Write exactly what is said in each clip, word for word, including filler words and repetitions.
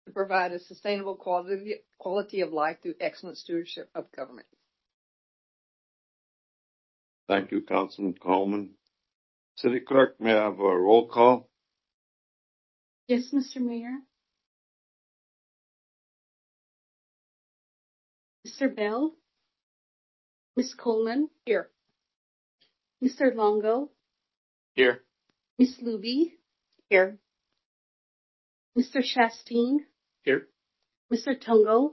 to provide a sustainable quality, quality of life through excellent stewardship of government. Thank you, Councilman Coleman. City Clerk, may I have a roll call? Yes, Mister Mayor. Mister Bell. Miz Coleman. Here. Mister Longo. Here. Miz Luby. Here. Mister Shasteen. Here. Mister Tungo.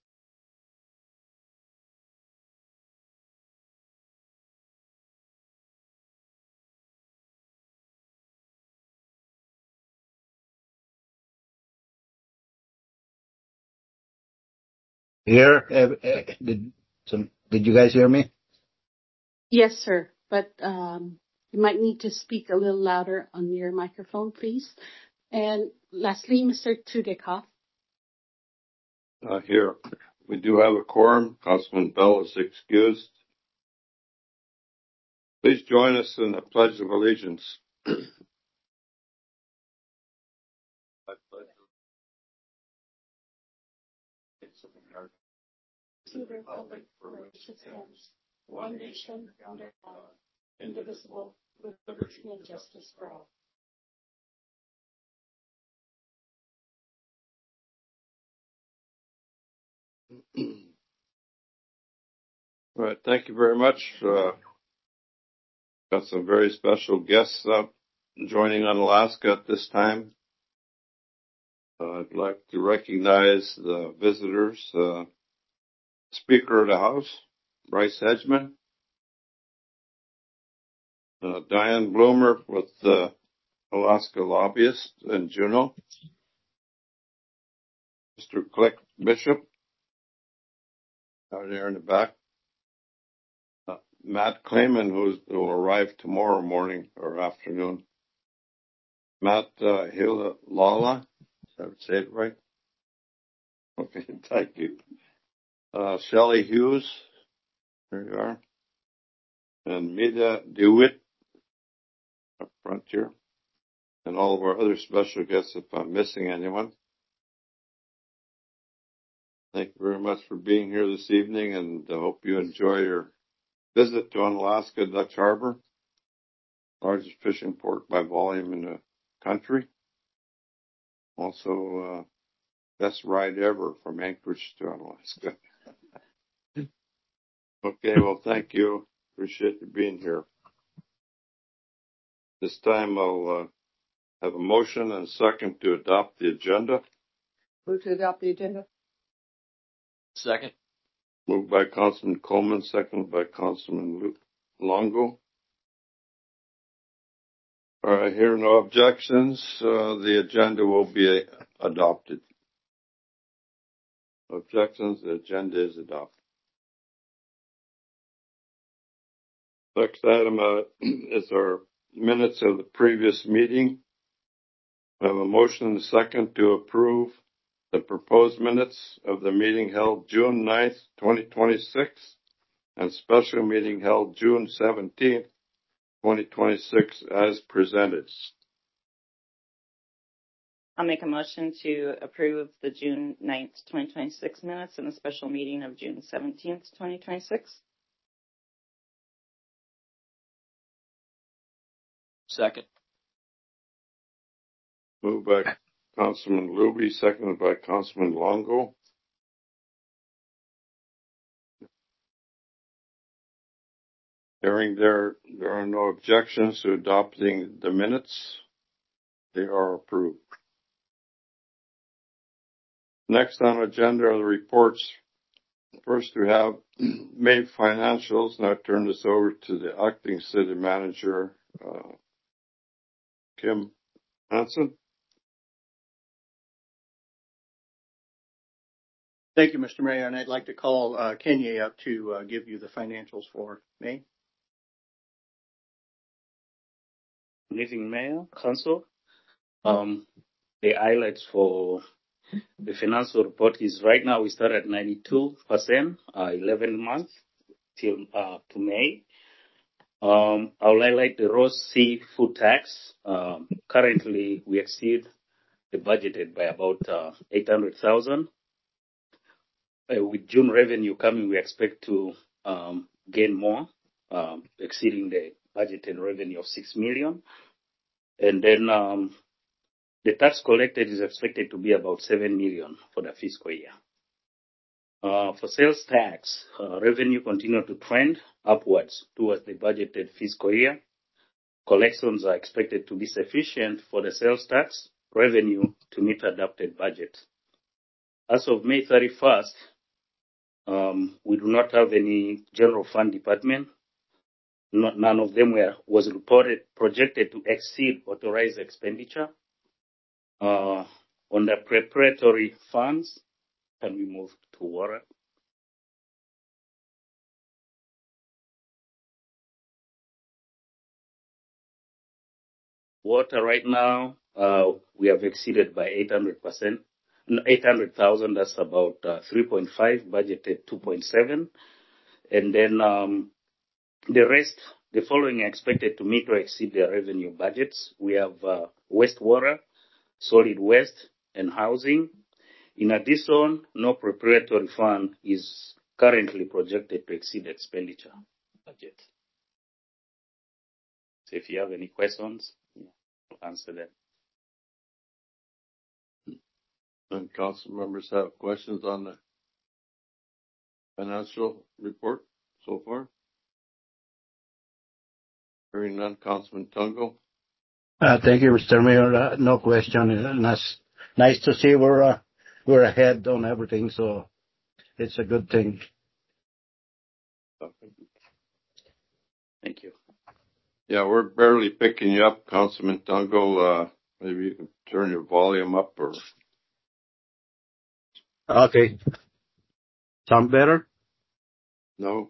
Here, uh, uh, did some, did you guys hear me? Yes, sir. But um, you might need to speak a little louder on your microphone, please. And lastly, Mister Tudekov. Uh, here. We do have a quorum. Councilman Bell is excused. Please join us in the Pledge of Allegiance. I pledge To the republic for which it stands, one nation under God, indivisible, with liberty and justice for all. All right, thank you very much. Uh, got some very special guests up joining on Alaska at this time. Uh, I'd like to recognize the visitors. Uh, Speaker of the House, Bryce Hedgeman. Uh, Diane Bloomer with the Alaska Lobbyist in Juneau. Mister Click Bishop, out there in the back. Uh, Matt Clayman, who will arrive tomorrow morning or afternoon. Matt uh, Hilala, did I say it right? Okay, thank you. Uh, Shelley Hughes, there you are. And Mida DeWitt, up front here. And all of our other special guests, if I'm missing anyone. Thank you very much for being here this evening, and I hope you enjoy your visit to Unalaska Dutch Harbor, largest fishing port by volume in the country. Also, uh, best ride ever from Anchorage to Unalaska. Okay, well, thank you. Appreciate you being here. This time I'll uh, have a motion and a second to adopt the agenda. Move to adopt the agenda. Second. Moved by Councilman Coleman, seconded by Councilman Longo. All right, here no objections. Uh, the agenda will be adopted. Objections, the agenda is adopted. Next item uh, is our minutes of the previous meeting. I have a motion and a second to approve the proposed minutes of the meeting held June ninth, twenty twenty-six, and special meeting held June seventeenth, twenty twenty-six, as presented. I'll make a motion to approve the June ninth, twenty twenty-six minutes and the special meeting of June seventeenth, twenty twenty-six. Second. Moved by Councilman Luby, seconded by Councilman Longo. Hearing there, there are no objections to adopting the minutes. They are approved. Next on the agenda are the reports. First, we have May financials. Now I turn this over to the acting city manager, uh, Kim Hansen. Thank you, Mister Mayor, and I'd like to call uh, Kenya up to uh, give you the financials for May. Good evening, Mayor, Council. Um, the highlights for the financial report is right now we start at ninety-two percent, uh, eleven months till uh, to May. Um, I will highlight the raw seafood tax. Um, currently, we exceed the budgeted by about uh, eight hundred thousand. Uh, with June revenue coming, we expect to um, gain more, um, exceeding the budgeted revenue of six million. And then um, the tax collected is expected to be about seven million for the fiscal year. Uh, for sales tax, uh, revenue continue to trend upwards towards the budgeted fiscal year. Collections are expected to be sufficient for the sales tax revenue to meet adopted budget. As of May thirty-first, um, we do not have any general fund department. Not, none of them were was reported projected to exceed authorized expenditure. Uh, on the preparatory funds, can we move to water? Water right now, uh, we have exceeded by eight hundred percent. eight hundred thousand, that's about uh, three point five, budgeted two point seven. And then um, the rest, the following are expected to meet or exceed their revenue budgets. We have uh, wastewater, solid waste, and housing. In addition, no preparatory fund is currently projected to exceed expenditure budget. So if you have any questions, I'll answer them. And council members have questions on the financial report so far? Hearing none, Councilman Tungo. Uh, thank you, Mister Mayor. Uh, no question. And that's nice to see we're uh, we're ahead on everything, so it's a good thing. Thank you. Yeah, we're barely picking you up, Councilman Tungo. Uh, maybe you can turn your volume up or. Okay. Sound better? No.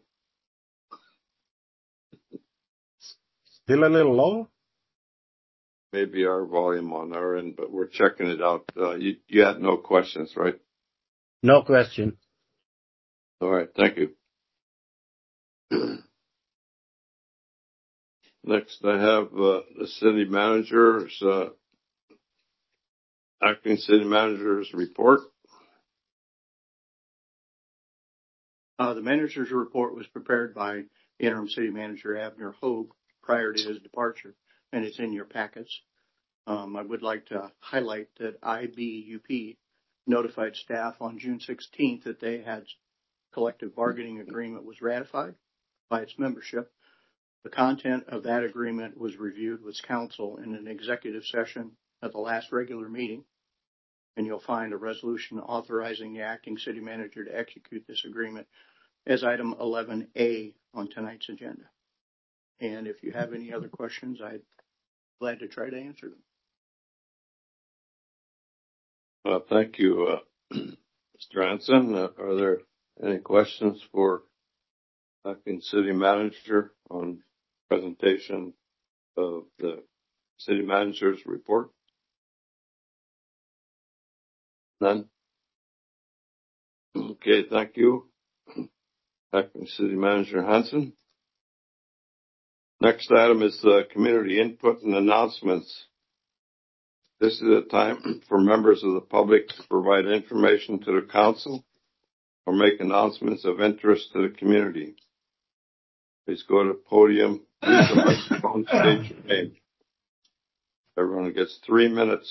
Still a little low? Maybe our volume on our end, but we're checking it out. Uh, you, you had no questions, right? No question. All right. Thank you. Next, I have uh, the city manager's, uh, acting city manager's report. Uh, the manager's report was prepared by interim city manager Abner Hogue prior to his departure, and it's in your packets. Um, I would like to highlight that I B U P notified staff on June sixteenth that they had collective bargaining agreement was ratified by its membership. The content of that agreement was reviewed with council in an executive session at the last regular meeting, and you'll find a resolution authorizing the acting city manager to execute this agreement as item eleven A on tonight's agenda. And if you have any other questions, I'd be glad to try to answer them. Uh, thank you, uh, Mister Anson. Uh, are there any questions for acting city manager on presentation of the city manager's report? None? Okay, thank you. Acting City Manager Hanson. Next item is uh, community input and announcements. This is a time for members of the public to provide information to the council or make announcements of interest to the community. Please go to the podium, use the microphone, state your name. Everyone gets three minutes.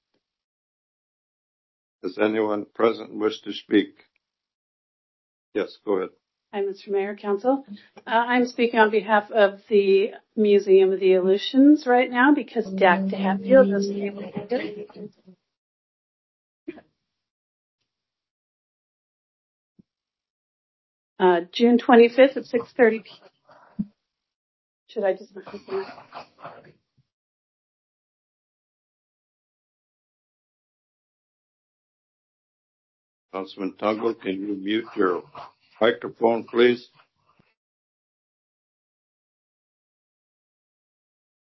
Does anyone present wish to speak? Yes, go ahead. Hi, Mister Mayor, Council. Uh, I'm speaking on behalf of the Museum of the Illusions right now because Dak DeHatfield isn't able to do it. Uh, June twenty-fifth at six thirty p.m. Should I just... Councilman Tungo, can you mute your microphone, please?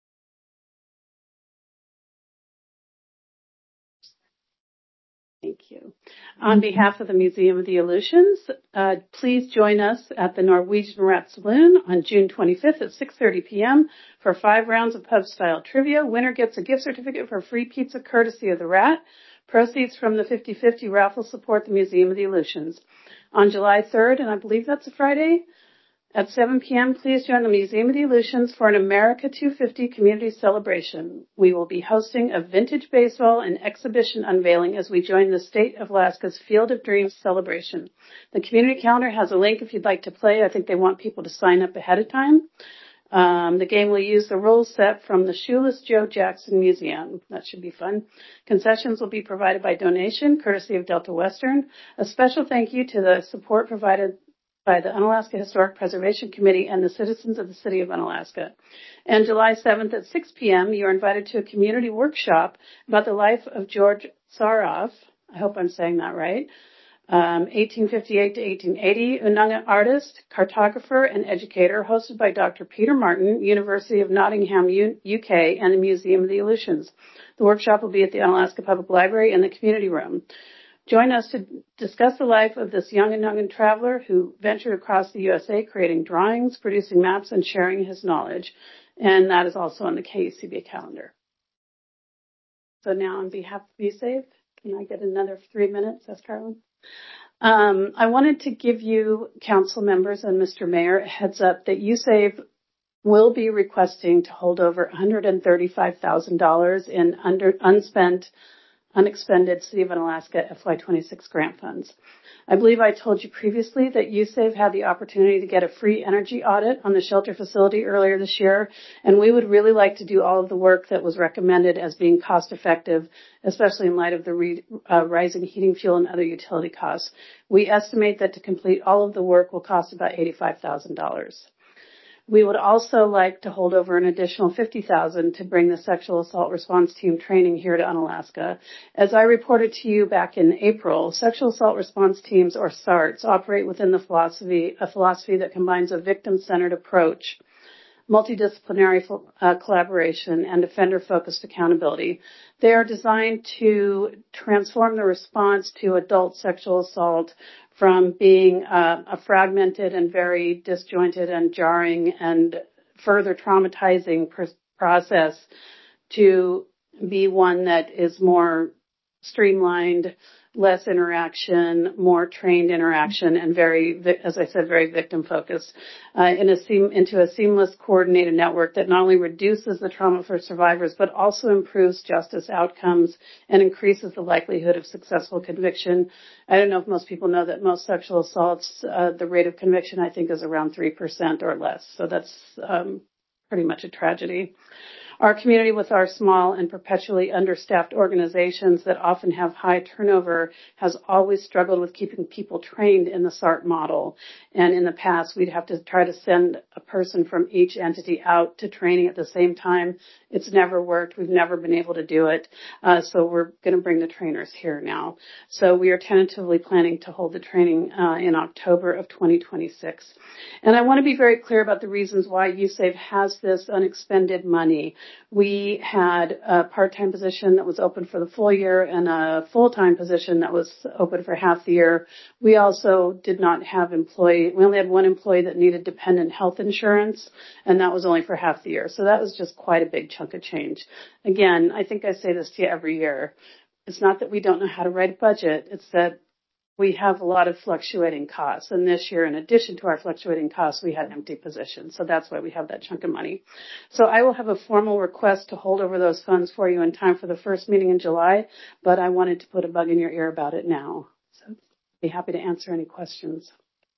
Thank you. you. On behalf of the Museum of the Aleutians, uh, please join us at the Norwegian Rat Saloon on June twenty-fifth at six thirty p.m. for five rounds of pub-style trivia. Winner gets a gift certificate for free pizza courtesy of the Rat. Proceeds from the fifty fifty raffle support the Museum of the Aleutians. On July third, and I believe that's a Friday, at seven p.m., please join the Museum of the Aleutians for an America two fifty community celebration. We will be hosting a vintage baseball and exhibition unveiling as we join the State of Alaska's Field of Dreams celebration. The community calendar has a link if you'd like to play. I think they want people to sign up ahead of time. Um, the game will use the rules set from the Shoeless Joe Jackson Museum. That should be fun. Concessions will be provided by donation, courtesy of Delta Western. A special thank you to the support provided by the Unalaska Historic Preservation Committee and the citizens of the city of Unalaska. And July seventh at six p.m., you are invited to a community workshop about the life of George Saroff. I hope I'm saying that right. Um, eighteen fifty-eight to eighteen eighty, Unanga artist, cartographer, and educator, hosted by Doctor Peter Martin, University of Nottingham, U- UK, and the Museum of the Aleutians. The workshop will be at the Unalaska Public Library in the community room. Join us to discuss the life of this young Unangan traveler who ventured across the U S A creating drawings, producing maps, and sharing his knowledge. And that is also on the K U C B calendar. So now on behalf of USAVE, can I get another three minutes? That's Carolyn. Um, I wanted to give you, council members and Mister Mayor, a heads up that USAVE will be requesting to hold over one hundred thirty-five thousand dollars in under, unspent, unexpended City of Unalaska F Y twenty-six grant funds. I believe I told you previously that USAVE had the opportunity to get a free energy audit on the shelter facility earlier this year, and we would really like to do all of the work that was recommended as being cost effective, especially in light of the re, uh, rising heating fuel and other utility costs. We estimate that to complete all of the work will cost about eighty-five thousand dollars. We would also like to hold over an additional fifty thousand dollars to bring the sexual assault response team training here to Unalaska. As I reported to you back in April, sexual assault response teams, or SARTs, operate within the philosophy, a philosophy that combines a victim-centered approach, multidisciplinary uh, collaboration, and offender-focused accountability. They are designed to transform the response to adult sexual assault from being uh, a fragmented and very disjointed and jarring and further traumatizing pr- process to be one that is more streamlined, less interaction, more trained interaction, and very, as I said, very victim-focused, uh, in a seam, into a seamless, coordinated network that not only reduces the trauma for survivors, but also improves justice outcomes and increases the likelihood of successful conviction. I don't know if most people know that most sexual assaults, uh, the rate of conviction, I think, is around three percent or less. So that's um, pretty much a tragedy. Our community, with our small and perpetually understaffed organizations that often have high turnover, has always struggled with keeping people trained in the SART model. And in the past, we'd have to try to send a person from each entity out to training at the same time. It's never worked. We've never been able to do it. Uh, so we're going to bring the trainers here now. So we are tentatively planning to hold the training uh, in October of twenty twenty-six. And I want to be very clear about the reasons why USAVE has this unexpended money. We had a part-time position that was open for the full year and a full-time position that was open for half the year. We also did not have employee, we only had one employee that needed dependent health insurance, and that was only for half the year. So that was just quite a big chunk of change. Again, I think I say this to you every year. It's not that we don't know how to write a budget. It's that we have a lot of fluctuating costs. And this year, in addition to our fluctuating costs, we had empty positions. So that's why we have that chunk of money. So I will have a formal request to hold over those funds for you in time for the first meeting in July, but I wanted to put a bug in your ear about it now. So I'd be happy to answer any questions.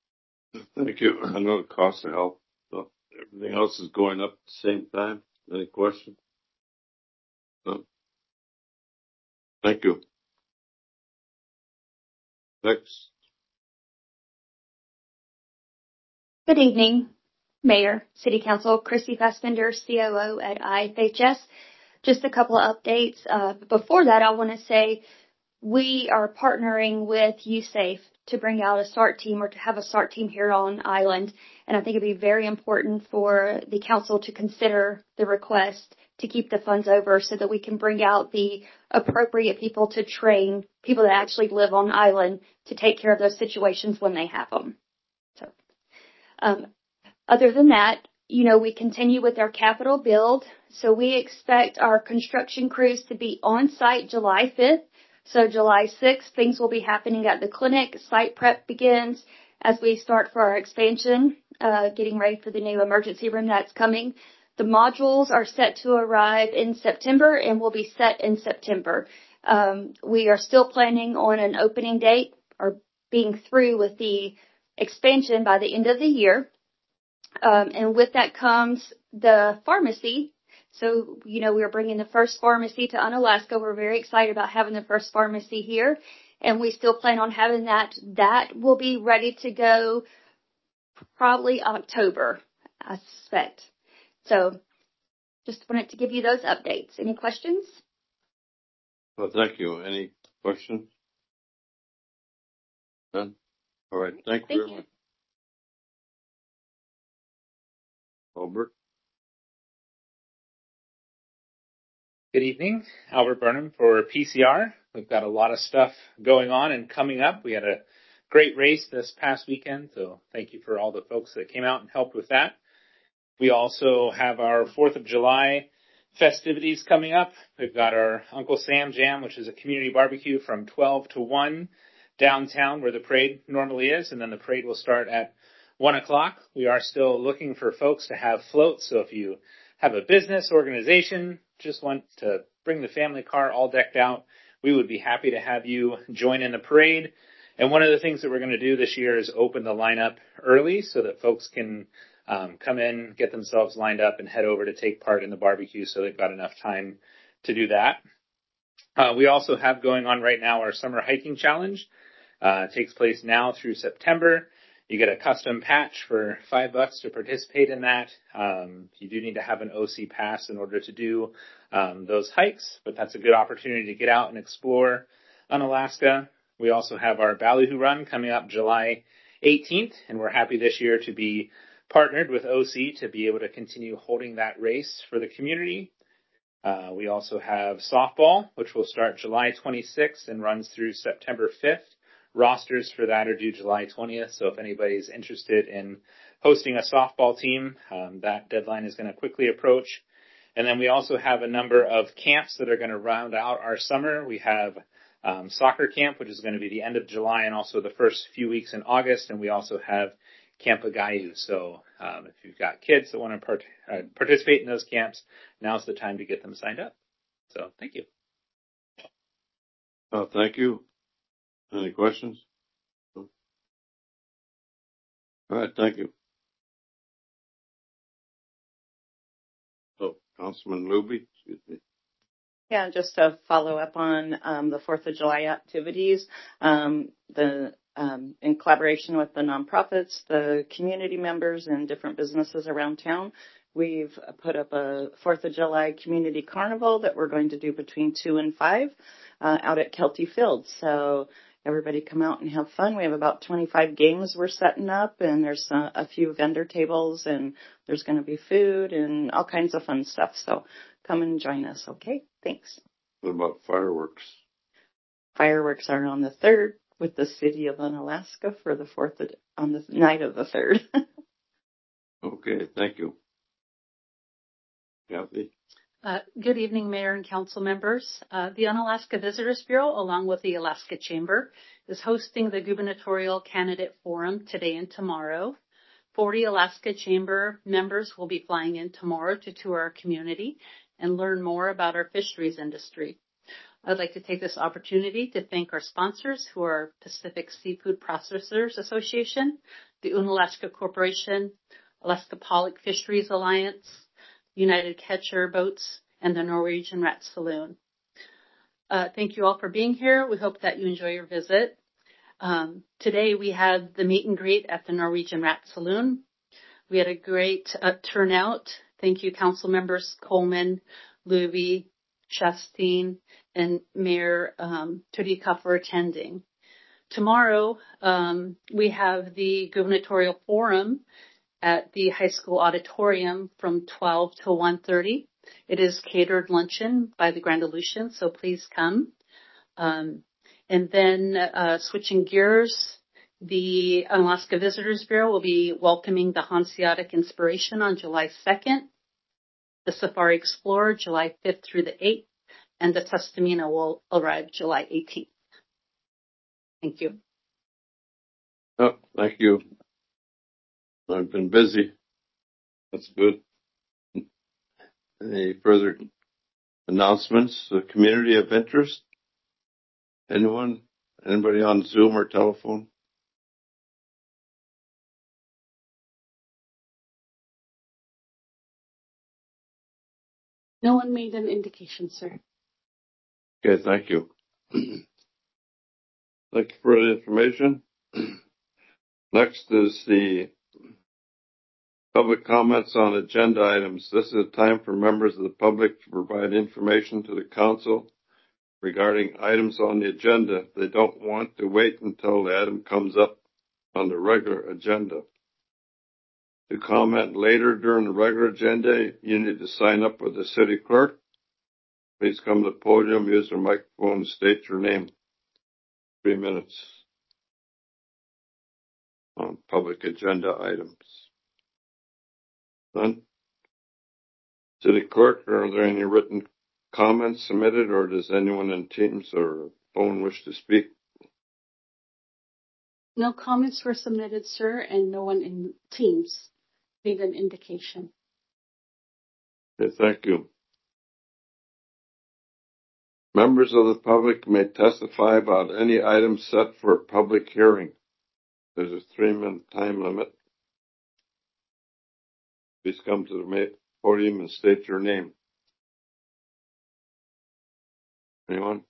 Thank you. I know it costs to help. So everything else is going up at the same time. Any questions? No? Thank you. Next. Good evening, Mayor, City Council, Christy Fassbender, C O O at I F H S. Just a couple of updates. Uh, before that, I want to say we are partnering with USAFE to bring out a SART team or to have a SART team here on island. And I think it'd be very important for the council to consider the request to keep the funds over so that we can bring out the appropriate people to train people that actually live on island to take care of those situations when they have them. So, um, other than that, you know, we continue with our capital build. So we expect our construction crews to be on site July fifth. So July sixth, things will be happening at the clinic. Site prep begins as we start for our expansion, uh, getting ready for the new emergency room that's coming. The modules are set to arrive in September and will be set in September. Um, we are still planning on an opening date or being through with the expansion by the end of the year. Um, and with that comes the pharmacy. So, you know, we're bringing the first pharmacy to Unalaska. We're very excited about having the first pharmacy here. And we still plan on having that. That will be ready to go probably October, I suspect. So just wanted to give you those updates. Any questions? Well, thank you. Any questions? None? All right. Thank you Thank very you. much. Albert? Good evening. Albert Burnham for P C R. We've got a lot of stuff going on and coming up. We had a great race this past weekend, so thank you for all the folks that came out and helped with that. We also have our fourth of July festivities coming up. We've got our Uncle Sam Jam, which is a community barbecue from twelve to one downtown where the parade normally is, and then the parade will start at one o'clock. We are still looking for folks to have floats, so if you have a business, organization, just want to bring the family car all decked out, we would be happy to have you join in the parade. And one of the things that we're going to do this year is open the lineup early so that folks can um, come in, get themselves lined up, and head over to take part in the barbecue so they've got enough time to do that. Uh, we also have going on right now our summer hiking challenge. Uh, it takes place now through September. You get a custom patch for five bucks to participate in that. Um, you do need to have an O C pass in order to do um, those hikes, but that's a good opportunity to get out and explore Unalaska. We also have our Ballyhoo Run coming up July eighteenth, and we're happy this year to be partnered with O C to be able to continue holding that race for the community. Uh, we also have softball, which will start July twenty-sixth and runs through September fifth. Rosters for that are due July twentieth, so if anybody's interested in hosting a softball team, um, that deadline is going to quickly approach. And then we also have a number of camps that are going to round out our summer. We have um, soccer camp, which is going to be the end of July and also the first few weeks in August, and we also have Camp Agayu. So um, if you've got kids that want to part- uh, participate in those camps, now's the time to get them signed up. So thank you. Oh, thank you. Any questions? All right, thank you. So, Councilman Luby, excuse me. Yeah, just to follow up on um, the fourth of July activities, um, the um, in collaboration with the nonprofits, the community members, and different businesses around town, we've put up a fourth of July community carnival that we're going to do between two and five uh, out at Kelty Field. So everybody come out and have fun. We have about twenty-five games we're setting up, and there's a, a few vendor tables, and there's going to be food and all kinds of fun stuff. So come and join us, okay? Thanks. What about fireworks? Fireworks are on the third with the city of Unalaska for the fourth of, on the night of the third. Okay, thank you. Kathy? Uh, good evening, Mayor and Council members. Uh, the Unalaska Visitors Bureau, along with the Alaska Chamber, is hosting the Gubernatorial Candidate Forum today and tomorrow. forty Alaska Chamber members will be flying in tomorrow to tour our community and learn more about our fisheries industry. I'd like to take this opportunity to thank our sponsors, who are Pacific Seafood Processors Association, the Unalaska Corporation, Alaska Pollock Fisheries Alliance, United Catcher Boats, and the Norwegian Rat Saloon. Uh, thank you all for being here. We hope that you enjoy your visit. Um, today we had the meet and greet at the Norwegian Rat Saloon. We had a great uh, turnout. Thank you, Council members Coleman, Luby, Chasteen, and Mayor um, Tudika for attending. Tomorrow um, we have the gubernatorial forum at the high school auditorium from twelve to one thirty. It is catered luncheon by the Grand Aleutian, so please come. Um, and then uh, switching gears, the Alaska Visitors Bureau will be welcoming the Hanseatic Inspiration on July second, the Safari Explorer July fifth through the eighth, and the Tustamina will arrive July eighteenth. Thank you. Oh, thank you. I've been busy. That's good. Any further announcements? The community of interest? Anyone? Anybody on Zoom or telephone? No one made an indication, sir. Okay, thank you. Thank you for the information. Next is the public comments on agenda items. This is a time for members of the public to provide information to the council regarding items on the agenda. They don't want to wait until the item comes up on the regular agenda. To comment later during the regular agenda, you need to sign up with the city clerk. Please come to the podium, use your microphone, and state your name. Three minutes on public agenda items. None? City clerk, are there any written comments submitted, or does anyone in Teams or phone wish to speak? No comments were submitted, sir, and no one in Teams made an indication. Okay, thank you. Members of the public may testify about any item set for a public hearing. There's a three-minute time limit. Please come to the podium and state your name. Anyone?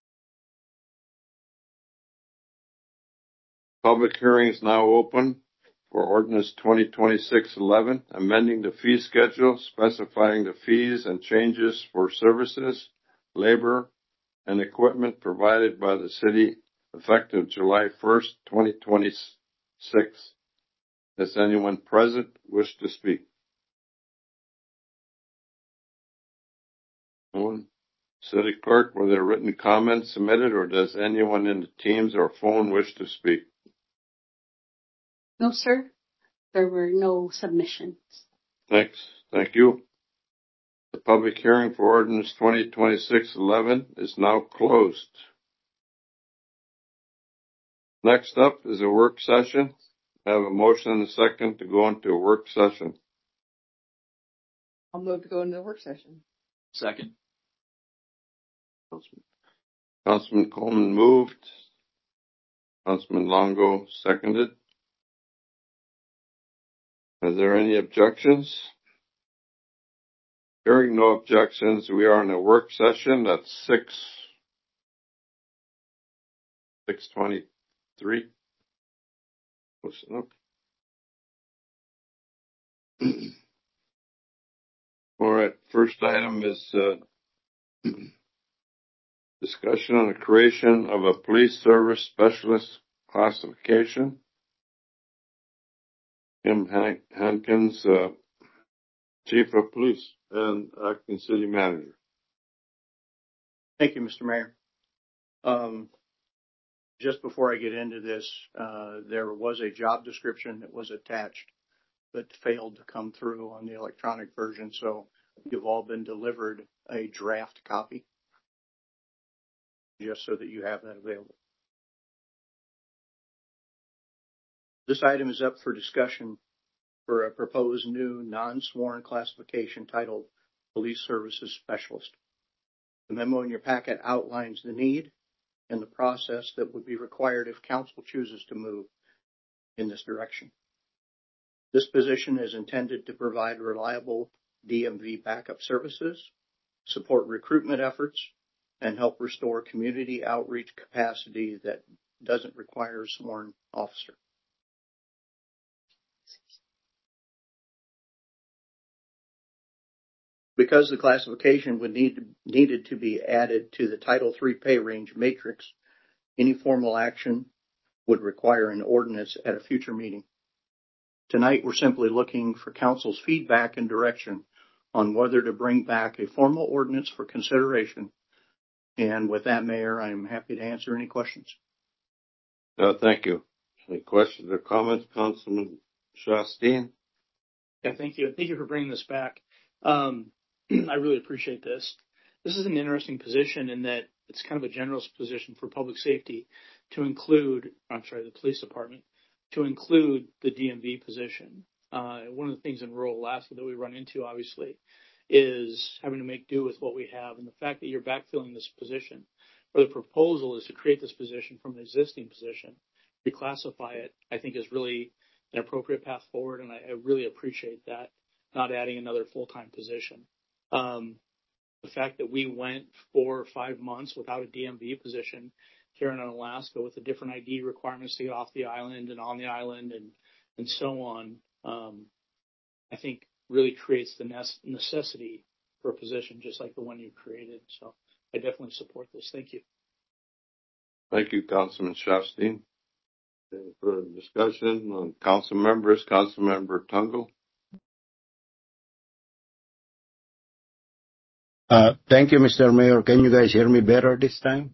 Public hearing is now open for ordinance twenty twenty-six eleven, amending the fee schedule, specifying the fees and changes for services, labor, and equipment provided by the city effective July first, twenty twenty-six. Does anyone present wish to speak? No one? City clerk, were there written comments submitted, or does anyone in the Teams or phone wish to speak? No, sir. There were no submissions. Thanks. Thank you. The public hearing for ordinance twenty twenty-six eleven is now closed. Next up is a work session. I have a motion and a second to go into a work session. I'll move to go into the work session. Second. Councilman, Councilman Coleman moved. Councilman Longo seconded. Are there any objections? Hearing no objections, we are in a work session at six six twenty three. Listen up. All right. First item is uh, discussion on the creation of a police service specialist classification. Kim Han- Hankins, uh, Chief of Police and Acting City Manager. Thank you, Mister Mayor. Um, just before I get into this, uh, there was a job description that was attached but failed to come through on the electronic version, so you've all been delivered a draft copy just so that you have that available. This item is up for discussion for a proposed new non-sworn classification titled Police Services Specialist. The memo in your packet outlines the need and the process that would be required if council chooses to move in this direction. This position is intended to provide reliable D M V backup services, support recruitment efforts, and help restore community outreach capacity that doesn't require a sworn officer. Because the classification would need needed to be added to the Title three pay range matrix, any formal action would require an ordinance at a future meeting. Tonight, we're simply looking for council's feedback and direction on whether to bring back a formal ordinance for consideration. And with that, Mayor, I'm happy to answer any questions. Uh, thank you. Any questions or comments, Councilman Shasteen? Yeah, thank you. Thank you for bringing this back. Um, I really appreciate this. This is an interesting position in that it's kind of a general's position for public safety to include, I'm sorry, the police department, to include the D M V position. Uh, one of the things in rural Alaska that we run into, obviously, is having to make do with what we have. And the fact that you're backfilling this position, or the proposal is to create this position from an existing position, reclassify it, I think is really an appropriate path forward. And I, I really appreciate that, not adding another full-time position. Um, the fact that we went four or five months without a D M V position here in Alaska with the different I D requirements to get off the island and on the island and, and so on, um, I think really creates the necessity for a position just like the one you created. So I definitely support this. Thank you. Thank you, Councilman Shasteen. Any further discussion on council members? Councilmember Tungle. Uh, thank you, Mister Mayor. Can you guys hear me better this time?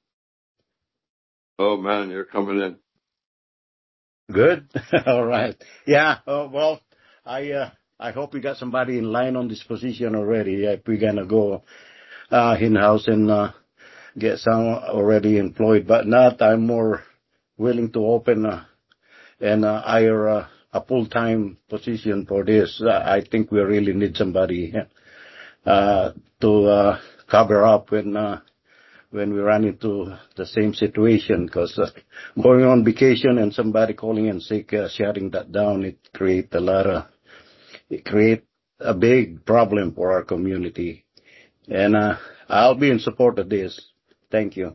Oh man, you're coming in. Good. All right. Yeah. Uh, well, I uh, I hope we got somebody in line on this position already. If we're gonna go uh, in-house and uh, get some already employed, but not. I'm more willing to open uh, and uh, hire uh, a full-time position for this. Uh, I think we really need somebody uh, to uh, cover up when uh, when we run into the same situation. Because uh, going on vacation and somebody calling in sick, uh, shutting that down, it create a lot of it create a big problem for our community. And uh, I'll be in support of this. Thank you.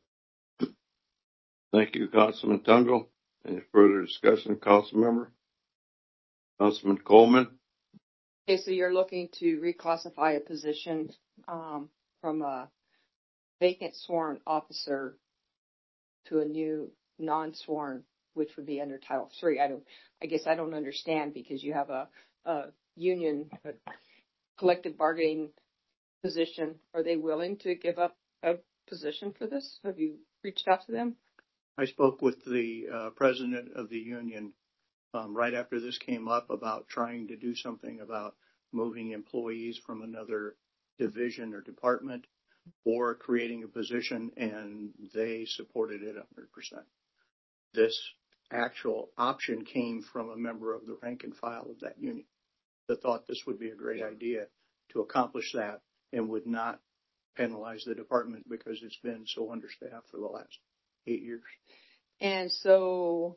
Thank you, Councilman Tungle. Any further discussion, council member? Councilman Coleman. Okay, so you're looking to reclassify a position um, from a vacant sworn officer to a new non-sworn, which would be under Title Three. I don't. I guess I don't understand because you have a, a union a collective bargaining position. Are they willing to give up a position for this? Have you reached out to them? I spoke with the uh, president of the union um, right after this came up about trying to do something about moving employees from another division or department or creating a position, and they supported it one hundred percent. This actual option came from a member of the rank and file of that union that thought this would be a great idea to accomplish that and would not penalize the department because it's been so understaffed for the last eight years. And so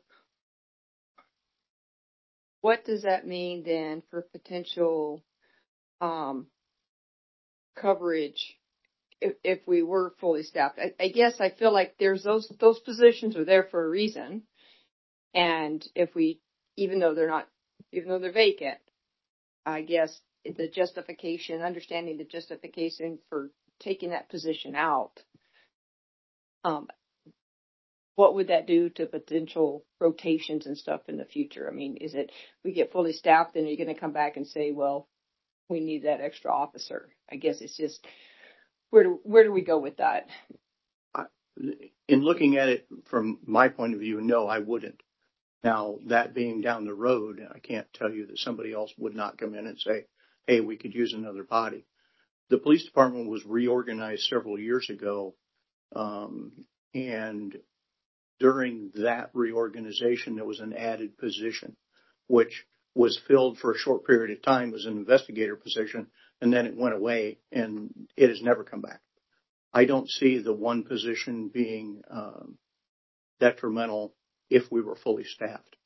what does that mean then for potential um, coverage if, if we were fully staffed? I, I guess I feel like there's those those positions are there for a reason. And if we, even though they're not, even though they're vacant, I guess the justification, understanding the justification for taking that position out, um, what would that do to potential rotations and stuff in the future? I mean, is it we get fully staffed and you're going to come back and say, well, we need that extra officer? I guess it's just where do where do we go with that? In looking at it from my point of view, no, I wouldn't. Now, that being down the road, I can't tell you that somebody else would not come in and say, hey, we could use another body. The police department was reorganized several years ago, um, and during that reorganization, there was an added position, which was filled for a short period of time as an investigator position, and then it went away, and it has never come back. I don't see the one position being um, detrimental if we were fully staffed.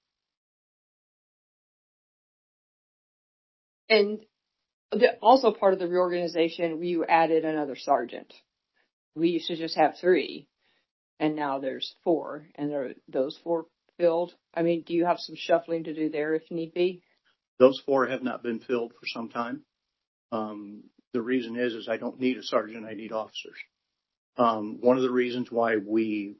And the, also part of the reorganization, you added another sergeant. We used to just have three, and now there's four, and are those four filled? I mean, do you have some shuffling to do there if need be? Those four have not been filled for some time. Um, the reason is, is I don't need a sergeant, I need officers. Um, one of the reasons why we,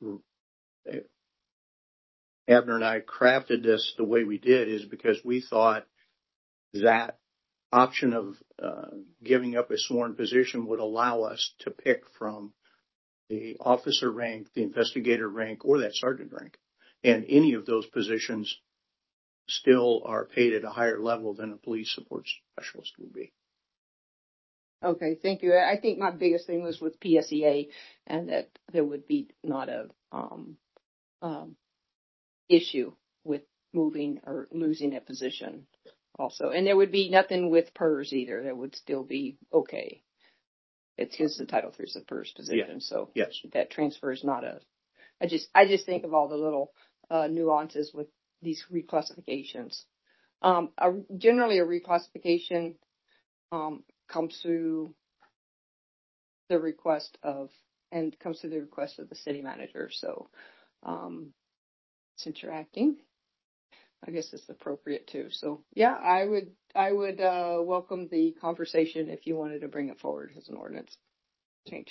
Abner and I crafted this the way we did is because we thought that option of uh, giving up a sworn position would allow us to pick from the officer rank, the investigator rank, or that sergeant rank. And any of those positions still are paid at a higher level than a police support specialist would be. Okay, thank you. I think my biggest thing was with P S E A, and that there would be not a um, um, issue with moving or losing a position also. And there would be nothing with P E R S either. That would still be okay. It's because the Title three is a P E R S position, Yeah. so Yes. that transfer is not a. I just I just think of all the little uh, nuances with these reclassifications. Um, a, generally, a reclassification um, comes through the request of and comes through the request of the city manager. So um, since you're acting, I guess it's appropriate too. So yeah, I would I would uh, welcome the conversation if you wanted to bring it forward as an ordinance change.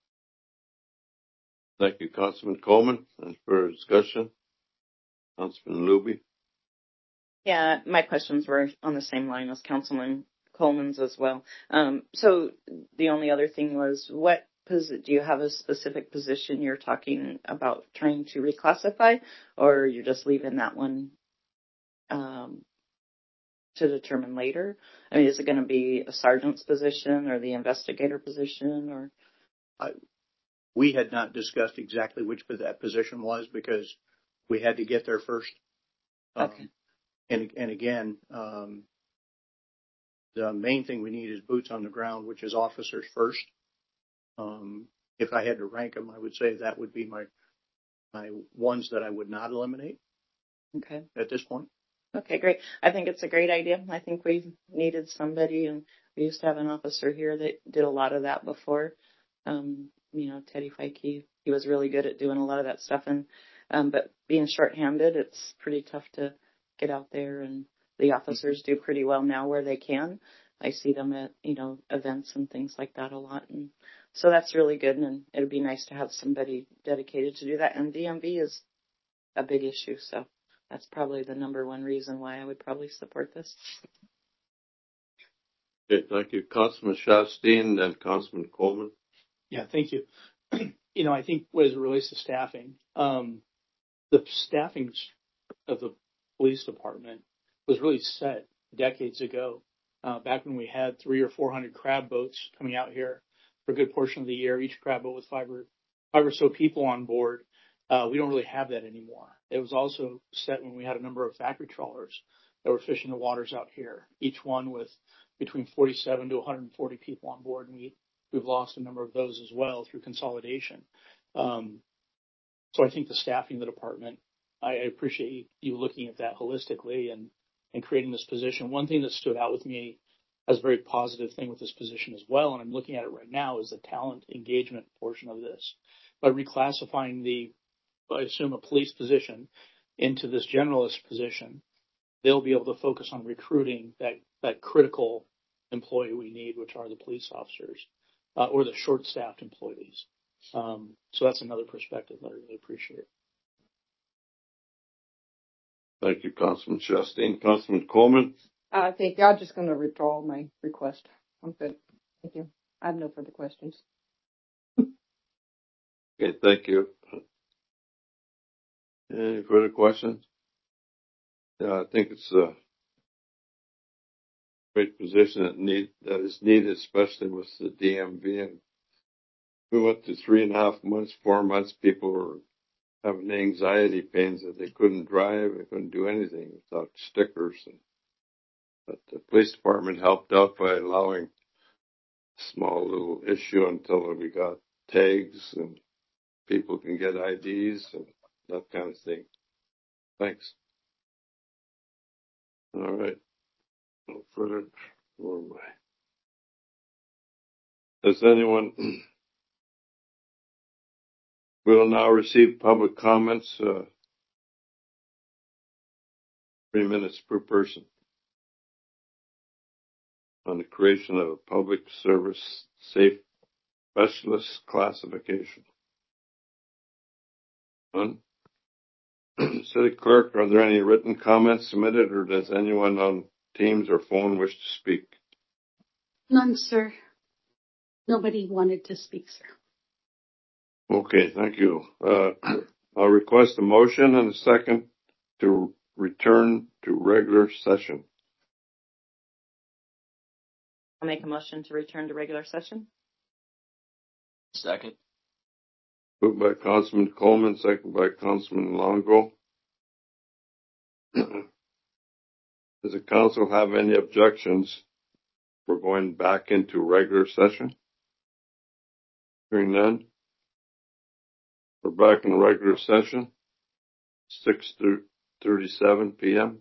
Thank you, Councilman Coleman. And for discussion, Councilman Luby. Yeah, my questions were on the same line as Councilman Coleman's as well. Um, so the only other thing was, what posi- do you have a specific position you're talking about trying to reclassify, or you're just leaving that one um, to determine later? I mean, is it going to be a sergeant's position or the investigator position, or? I, we had not discussed exactly which that position was because we had to get there first. Um, Okay. And, and again, um, the main thing we need is boots on the ground, which is officers first. Um, if I had to rank them, I would say that would be my my ones that I would not eliminate. Okay. At this point. Okay, great. I think it's a great idea. I think we needed somebody, and we used to have an officer here that did a lot of that before. Um, you know, Teddy Feike, he was really good at doing a lot of that stuff. And um, but being shorthanded, it's pretty tough to get out there. And the officers do pretty well now where they can. I see them at, you know, events and things like that a lot. And so that's really good. And it'd be nice to have somebody dedicated to do that. And D M V is a big issue. So that's probably the number one reason why I would probably support this. Okay, thank you. Councilman Shasteen and Councilman Coleman. Yeah, thank you. You know, I think as it relates to staffing, um, the staffing of the police department was really set decades ago, uh, back when we had three or four hundred crab boats coming out here for a good portion of the year, each crab boat with five or five or so people on board. Uh, we don't really have that anymore. It was also set when we had a number of factory trawlers that were fishing the waters out here, each one with between forty-seven to one hundred forty people on board, and we we've lost a number of those as well through consolidation. Um, so I think the staffing of the department, I appreciate you looking at that holistically and, and creating this position. One thing that stood out with me as a very positive thing with this position as well, and I'm looking at it right now, is the talent engagement portion of this. By reclassifying the, I assume, a police position into this generalist position, they'll be able to focus on recruiting that, that critical employee we need, which are the police officers, uh, or the short-staffed employees. Um, so that's another perspective that I really appreciate. Thank you, Councilman Shasteen. Councilman Coleman. I think I'm just going to withdraw my request. I'm good. Thank you. I have no further questions. Okay, thank you. Any further questions? Yeah, I think it's a great position that need that is needed, especially with the D M V. And we went to three and a half months, four months. People were having anxiety pains that they couldn't drive, they couldn't do anything without stickers. And, but the police department helped out by allowing a small little issue until we got tags and people can get I Ds and that kind of thing. Thanks. All right. No further. Where am I? Does anyone? We will now receive public comments. Uh, three minutes per person on the creation of a public service safe specialist classification. None? City Clerk, are there any written comments submitted, or does anyone on Teams or phone wish to speak? None, sir. Nobody wanted to speak, sir. Okay, thank you. Uh, I'll request a motion and a second to return to regular session. I'll make a motion to return to regular session. Second. Moved by Councilman Coleman, second by Councilman Longo. Does the council have any objections for going back into regular session? Hearing none. We're back in regular session, six thirty-seven p.m.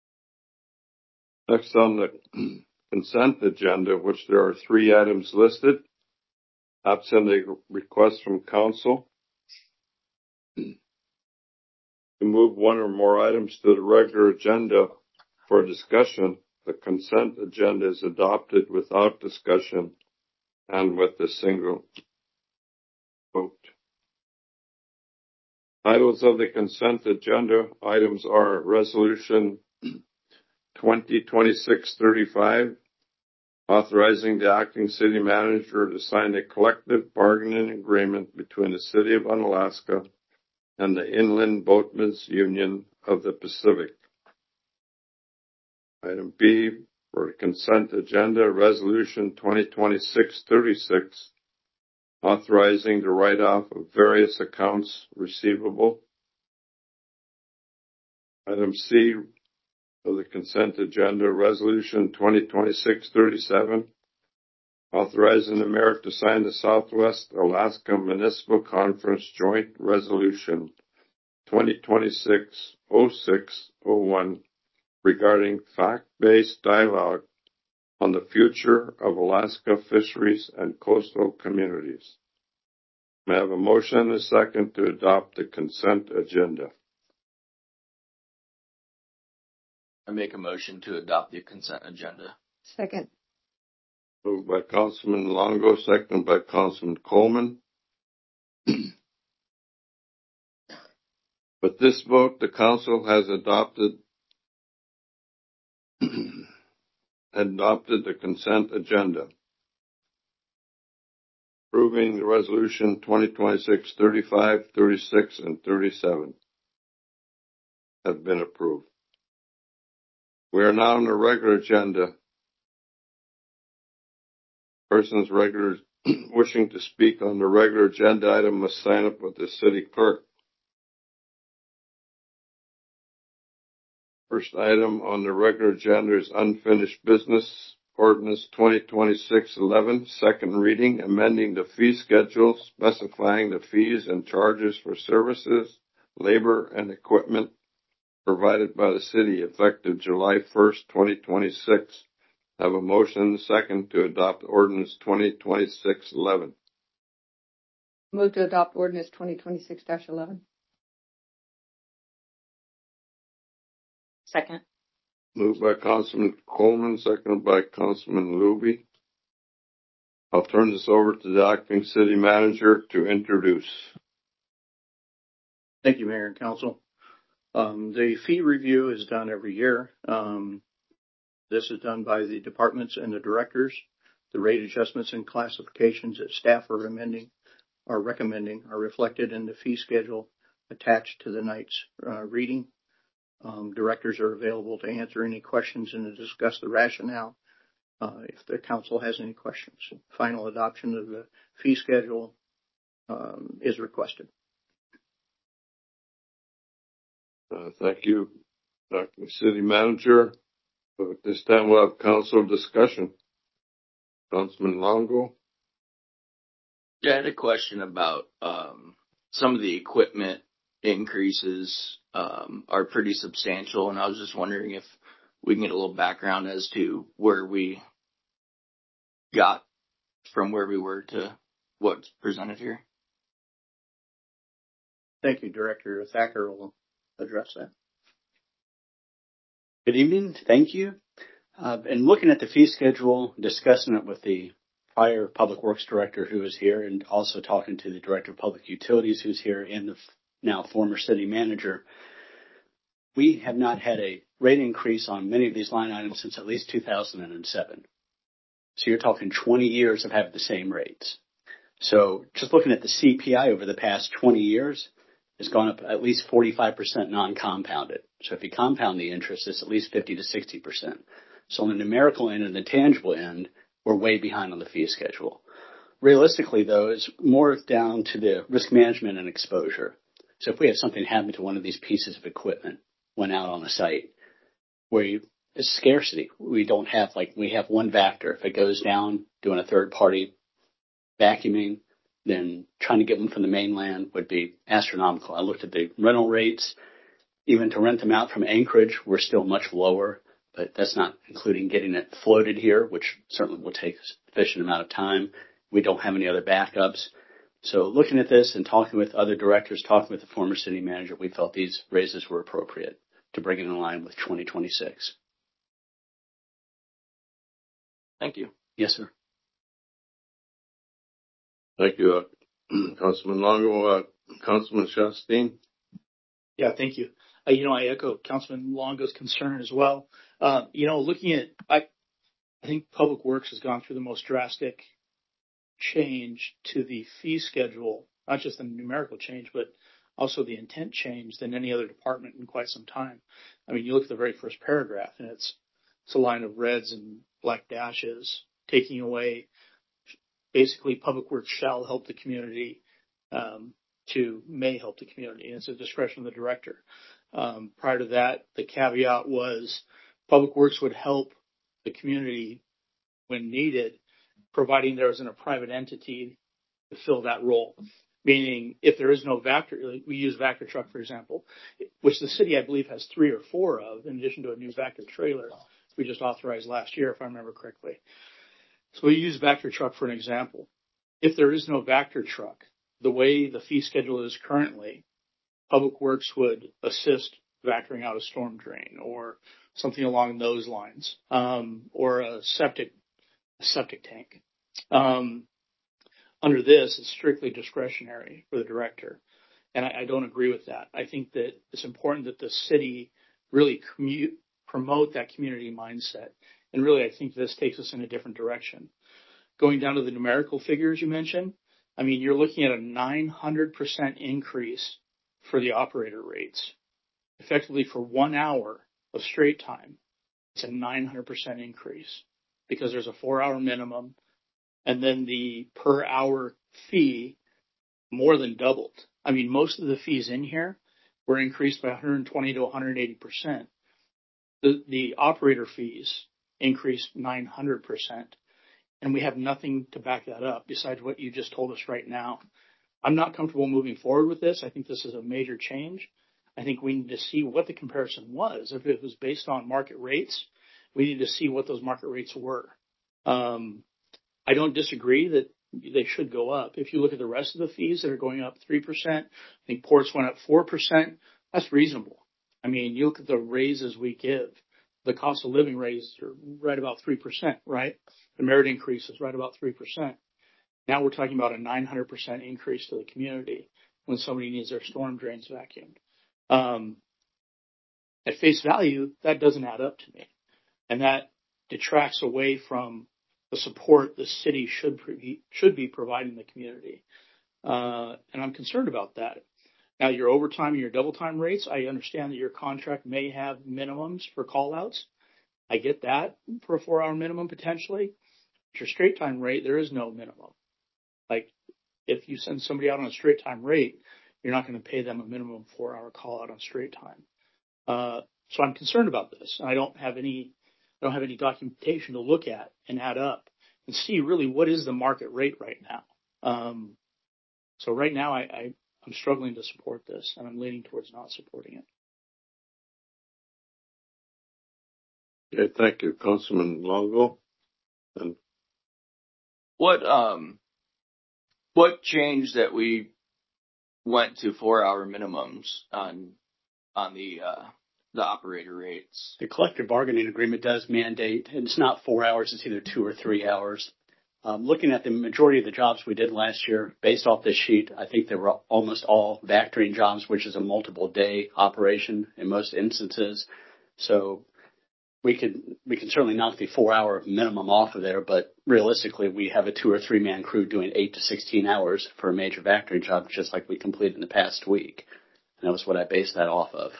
Next on the consent agenda, which there are three items listed. Absent a request from council to move one or more items to the regular agenda for discussion, the consent agenda is adopted without discussion and with a single vote. Titles of the consent agenda items are Resolution twenty twenty-six thirty-five, authorizing the acting city manager to sign a collective bargaining agreement between the City of Unalaska and the Inland Boatmen's Union of the Pacific. Item B for the consent agenda, Resolution twenty twenty-six thirty-six, authorizing the write-off of various accounts receivable. Item C of the consent agenda, Resolution twenty twenty-six thirty-seven, authorizing the mayor to sign the Southwest Alaska Municipal Conference Joint Resolution twenty twenty-six oh six oh one regarding fact-based dialogue on the future of Alaska fisheries and coastal communities. May I have a motion and a second to adopt the consent agenda? I make a motion to adopt the consent agenda. Second. Moved by Councilman Longo, seconded by Councilman Coleman. With this vote, the council has adopted adopted the consent agenda, approving the resolution twenty twenty-six thirty-five, thirty-six, and thirty-seven have been approved. We are now on the regular agenda. Persons regular wishing to speak on the regular agenda item must sign up with the city clerk. First item on the regular agenda is unfinished business. Ordinance twenty twenty-six eleven, second reading, amending the fee schedule, specifying the fees and charges for services, labor, and equipment provided by the city effective July first, twenty twenty-six. I have a motion and a second to adopt ordinance twenty twenty-six eleven. Move to adopt ordinance twenty twenty-six eleven. Second. Moved by Councilman Coleman, seconded by Councilman Luby. I'll turn this over to the acting city manager to introduce. Thank you, Mayor and Council. Um, the fee review is done every year. Um, this is done by the departments and the directors. The rate adjustments and classifications that staff are amending, are recommending, are reflected in the fee schedule attached to the night's uh, reading. Um, directors are available to answer any questions and to discuss the rationale uh, if the council has any questions. Final adoption of the fee schedule um, is requested. Uh, thank you, Doctor City Manager. So at this time, we'll have council discussion. Councilman Longo. Yeah, I had a question about um, some of the equipment increases um, are pretty substantial, and I was just wondering if we can get a little background as to where we got from where we were to what's presented here. Thank you, Director Thacker will address that. Good evening. Thank you. Uh, and looking at the fee schedule, discussing it with the prior Public Works Director who is here, and also talking to the Director of Public Utilities who's here, and the now former City Manager, we have not had a rate increase on many of these line items since at least two thousand seven. So you're talking twenty years of having the same rates. So just looking at the C P I over the past twenty years, it's gone up at least forty-five percent non-compounded. So if you compound the interest, it's at least fifty to sixty percent. So on the numerical end and the tangible end, we're way behind on the fee schedule. Realistically, though, it's more down to the risk management and exposure. So if we have something happen to one of these pieces of equipment when out on a site, where you, it's scarcity. We don't have, like, we have one Vactor. If it goes down, doing a third-party vacuuming, then trying to get them from the mainland would be astronomical. I looked at the rental rates. Even to rent them out from Anchorage, we're still much lower, but that's not including getting it floated here, which certainly will take a sufficient amount of time. We don't have any other backups. So looking at this and talking with other directors, talking with the former city manager, we felt these raises were appropriate to bring it in line with twenty twenty-six. Thank you. Yes, sir. Thank you, uh, Councilman Longo. Uh, Councilman Shasteen. Yeah, thank you. Uh, you know, I echo Councilman Longo's concern as well. Uh, you know, looking at, I, I think Public Works has gone through the most drastic change to the fee schedule, not just the numerical change, but also the intent change than any other department in quite some time. I mean, you look at the very first paragraph and it's, it's a line of reds and black dashes taking away basically Public Works shall help the community, um, to may help the community. And it's a discretion of the director. Um, prior to that, the caveat was Public Works would help the community when needed, providing there isn't a private entity to fill that role. Meaning, if there is no Vactor, we use Vactor truck, for example, which the city, I believe, has three or four of, in addition to a new Vactor trailer we just authorized last year, if I remember correctly. So we use Vactor truck for an example. If there is no Vactor truck, the way the fee schedule is currently, Public Works would assist Vactoring out a storm drain or something along those lines, um, or a septic, a septic tank. Um, under this, it's strictly discretionary for the director. And I, I don't agree with that. I think that it's important that the city really commu- promote that community mindset. And really, I think this takes us in a different direction. Going down to the numerical figures you mentioned, I mean, you're looking at a nine hundred percent increase for the operator rates. Effectively, for one hour of straight time, it's a nine hundred percent increase because there's a four-hour minimum, and then the per hour fee more than doubled. I mean, most of the fees in here were increased by one hundred twenty to one hundred eighty percent. The, the operator fees increased nine hundred percent. And we have nothing to back that up besides what you just told us right now. I'm not comfortable moving forward with this. I think this is a major change. I think we need to see what the comparison was. If it was based on market rates, we need to see what those market rates were. Um, I don't disagree that they should go up. If you look at the rest of the fees that are going up three percent, I think ports went up four percent. That's reasonable. I mean, you look at the raises we give. The cost of living raises are right about three percent, right? The merit increase is right about three percent. Now we're talking about a nine hundred percent increase to the community when somebody needs their storm drains vacuumed. Um, at face value, that doesn't add up to me. And that detracts away from the support the city should pre- should be providing the community. Uh, and I'm concerned about that. Now, your overtime and your double time rates, I understand that your contract may have minimums for call outs. I get that for a four hour minimum potentially. But your straight time rate, there is no minimum. Like, if you send somebody out on a straight time rate, you're not going to pay them a minimum four hour call out on straight time. Uh, so I'm concerned about this. And I don't have any, I don't have any documentation to look at and add up and see really what is the market rate right now. Um, so right now I, I, I'm struggling to support this and I'm leaning towards not supporting it. Okay, thank you, Councilman Longo. And What, um, what changed that we went to four hour minimums on, on the, uh, the operator rates? The collective bargaining agreement does mandate, and it's not four hours, it's either two or three hours. Um, looking at the majority of the jobs we did last year, based off this sheet, I think they were almost all Vactoring jobs, which is a multiple day operation in most instances. So we could we can certainly knock the four hour minimum off of there, but realistically, we have a two or three man crew doing eight to sixteen hours for a major factory job, just like we completed in the past week. And that was what I based that off of.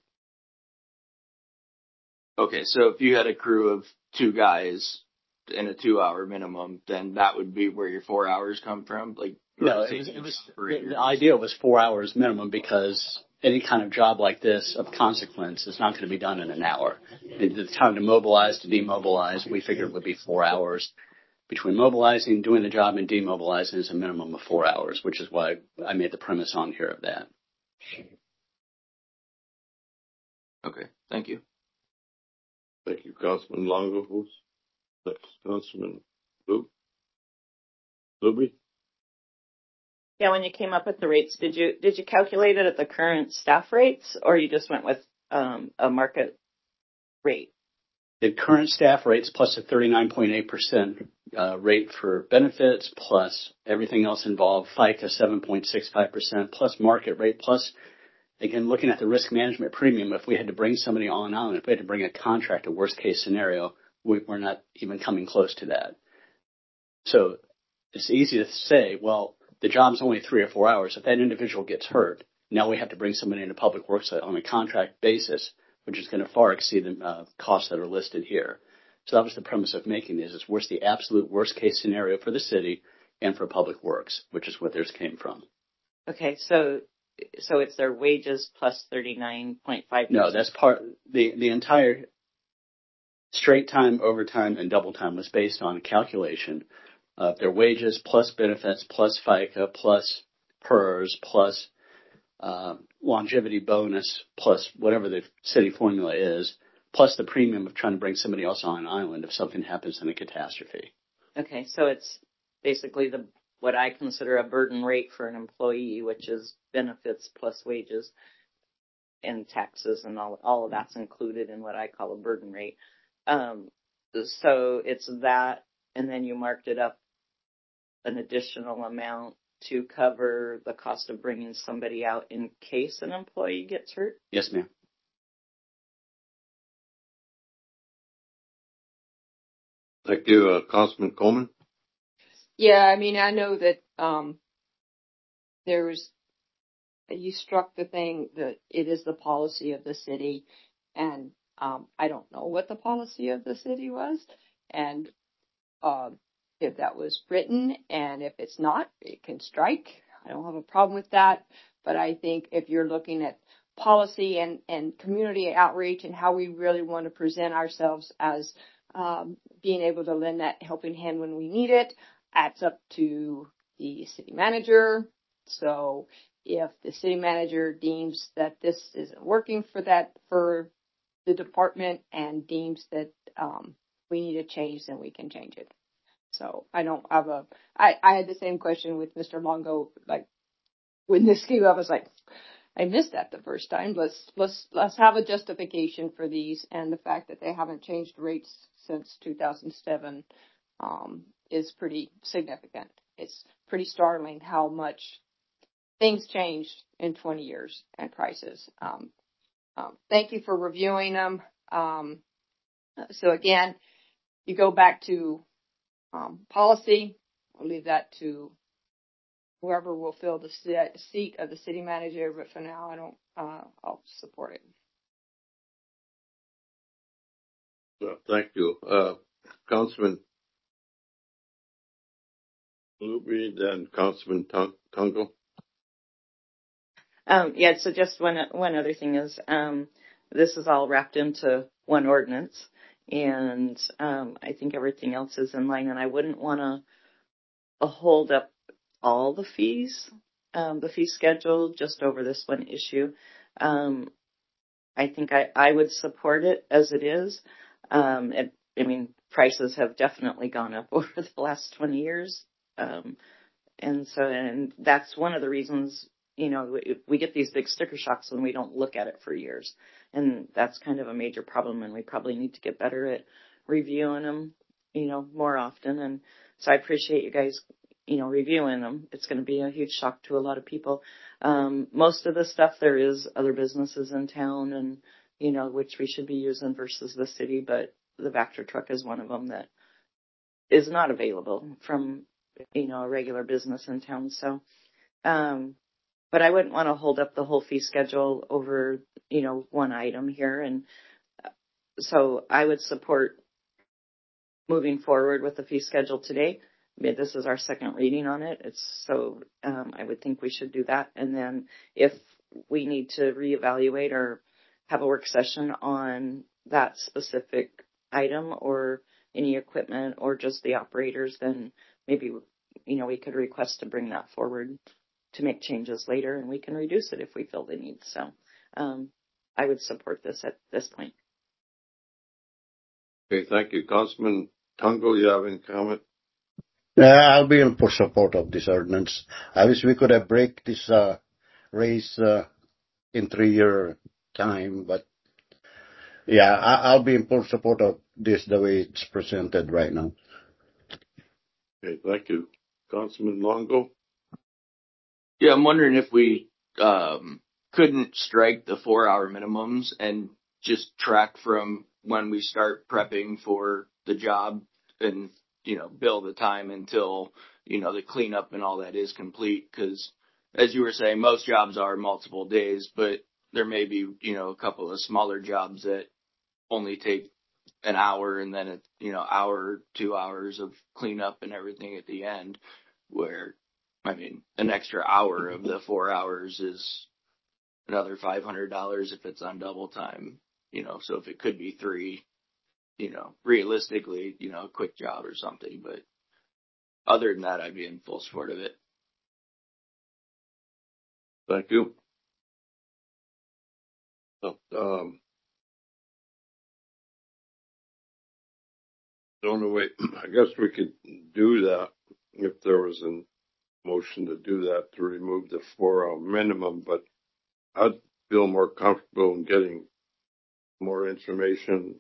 Okay, so if you had a crew of two guys in a two hour minimum, then that would be where your four hours come from? Like, no, it was, it was the, the idea was four hours minimum because any kind of job like this of consequence is not going to be done in an hour. The time to mobilize, to demobilize, we figured would be four hours. Between mobilizing, doing the job, and demobilizing is a minimum of four hours, which is why I made the premise on here of that. Okay, thank you. Thank you, Councilman Longo. Who's next? Councilman Luke? Luby? Yeah, when you came up with the rates, did you did you calculate it at the current staff rates, or you just went with um, a market rate? The current staff rates plus a thirty-nine point eight percent uh, rate for benefits, plus everything else involved, FICA seven point six five percent, plus market rate, plus, again, looking at the risk management premium, if we had to bring somebody on island, if we had to bring a contract, a worst case scenario, we, we're not even coming close to that. So it's easy to say, well, the job's only three or four hours. If that individual gets hurt, now we have to bring somebody into public works on a contract basis, which is going to far exceed the uh, costs that are listed here. So that was the premise of making this, is what's the absolute worst case scenario for the city and for public works, which is what theirs came from. Okay, so so it's their wages plus thirty-nine point five percent? No, that's part, the, the entire straight time, overtime, and double time was based on a calculation of their wages plus benefits plus FICA plus P E R S plus uh, longevity bonus plus whatever the city formula is, plus the premium of trying to bring somebody else on an island if something happens in a catastrophe. Okay, so it's basically the what I consider a burden rate for an employee, which is benefits plus wages and taxes, and all all of that's included in what I call a burden rate. Um, so it's that, and then you marked it up an additional amount to cover the cost of bringing somebody out in case an employee gets hurt? Yes, ma'am. Thank you, uh, Councilman Coleman. Yeah, I mean, I know that um, there was, you struck the thing that it is the policy of the city, and um, I don't know what the policy of the city was, and uh, if that was written, and if it's not, it can strike. I don't have a problem with that, but I think if you're looking at policy and, and community outreach and how we really want to present ourselves as um, being able to lend that helping hand when we need it, that's up to the city manager. So if the city manager deems that this isn't working for that, for the department, and deems that um, we need a change, then we can change it. So I don't have a, I, I had the same question with Mister Longo, like when this came up, I was like, I missed that the first time. Let's, let's, let's have a justification for these, and the fact that they haven't changed rates since two thousand seven, um, is pretty significant. It's pretty startling how much things changed in twenty years and prices. Um, um, thank you for reviewing them. Um, so again, you go back to Um, policy, I'll leave that to whoever will fill the seat of the city manager, but for now, I don't, uh, I'll support it. Uh, thank you. Uh, Councilman Luby, then Councilman Tungo. Um, yeah, so just one, one other thing is, um, this is all wrapped into one ordinance, and um, I think everything else is in line, and I wouldn't want to uh, hold up all the fees, um, the fee schedule, just over this one issue. Um, I think I, I would support it as it is. Um, it, I mean, prices have definitely gone up over the last twenty years. Um, and so, and that's one of the reasons, you know, we, we get these big sticker shocks when we don't look at it for years. And that's kind of a major problem, and we probably need to get better at reviewing them, you know, more often. And so I appreciate you guys, you know, reviewing them. It's going to be a huge shock to a lot of people. Um, most of the stuff, there is other businesses in town, and you know, which we should be using versus the city, but the Vactor truck is one of them that is not available from, you know, a regular business in town. So, um, but I wouldn't want to hold up the whole fee schedule over, you know, one item here. And so I would support moving forward with the fee schedule today. I mean, this is our second reading on it. It's so, um, I would think we should do that. And then if we need to reevaluate or have a work session on that specific item or any equipment or just the operators, then maybe, you know, we could request to bring that forward to make changes later, and we can reduce it if we feel the need. So um, I would support this at this point. Okay, thank you. Councilman Tungo, you have any comment? Yeah, I'll be in for support of this ordinance. I wish we could have break this uh, race uh, in three-year time, but yeah, I, I'll be in full support of this the way it's presented right now. Okay, thank you. Councilman Longo? Yeah, I'm wondering if we um, couldn't strike the four-hour minimums and just track from when we start prepping for the job and, you know, bill the time until, you know, the cleanup and all that is complete. Because, as you were saying, most jobs are multiple days, but there may be, you know, a couple of smaller jobs that only take an hour and then, a, you know, hour, two hours of cleanup and everything at the end, where, I mean, an extra hour of the four hours is another five hundred dollars if it's on double time, you know, so if it could be three, you know, realistically, you know, a quick job or something, but other than that, I'd be in full support of it. Thank you. So, um, the only way, I guess we could do that if there was a motion to do that, to remove the four-hour minimum, but I'd feel more comfortable in getting more information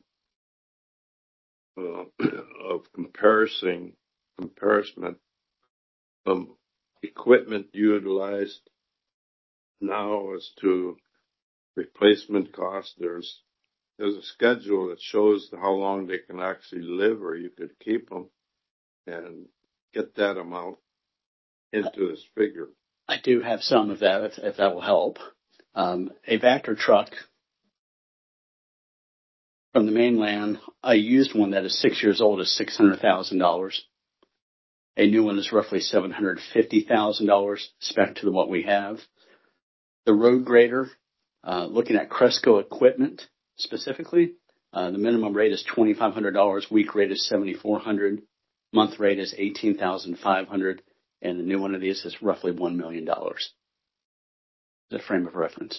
uh, of comparison, comparison from equipment utilized now as to replacement cost. There's there's a schedule that shows how long they can actually live, or you could keep them and get that amount into this figure. I do have some of that, if, if that will help. Um, a Vactor truck from the mainland, I used one that is six years old, is six hundred thousand dollars. A new one is roughly seven hundred fifty thousand dollars, spec to what we have. The road grader, uh, looking at Cresco equipment specifically, uh, the minimum rate is twenty-five hundred dollars, week rate is seventy-four hundred dollars, month rate is eighteen thousand five hundred dollars, and the new one of these is roughly one million dollars. The frame of reference.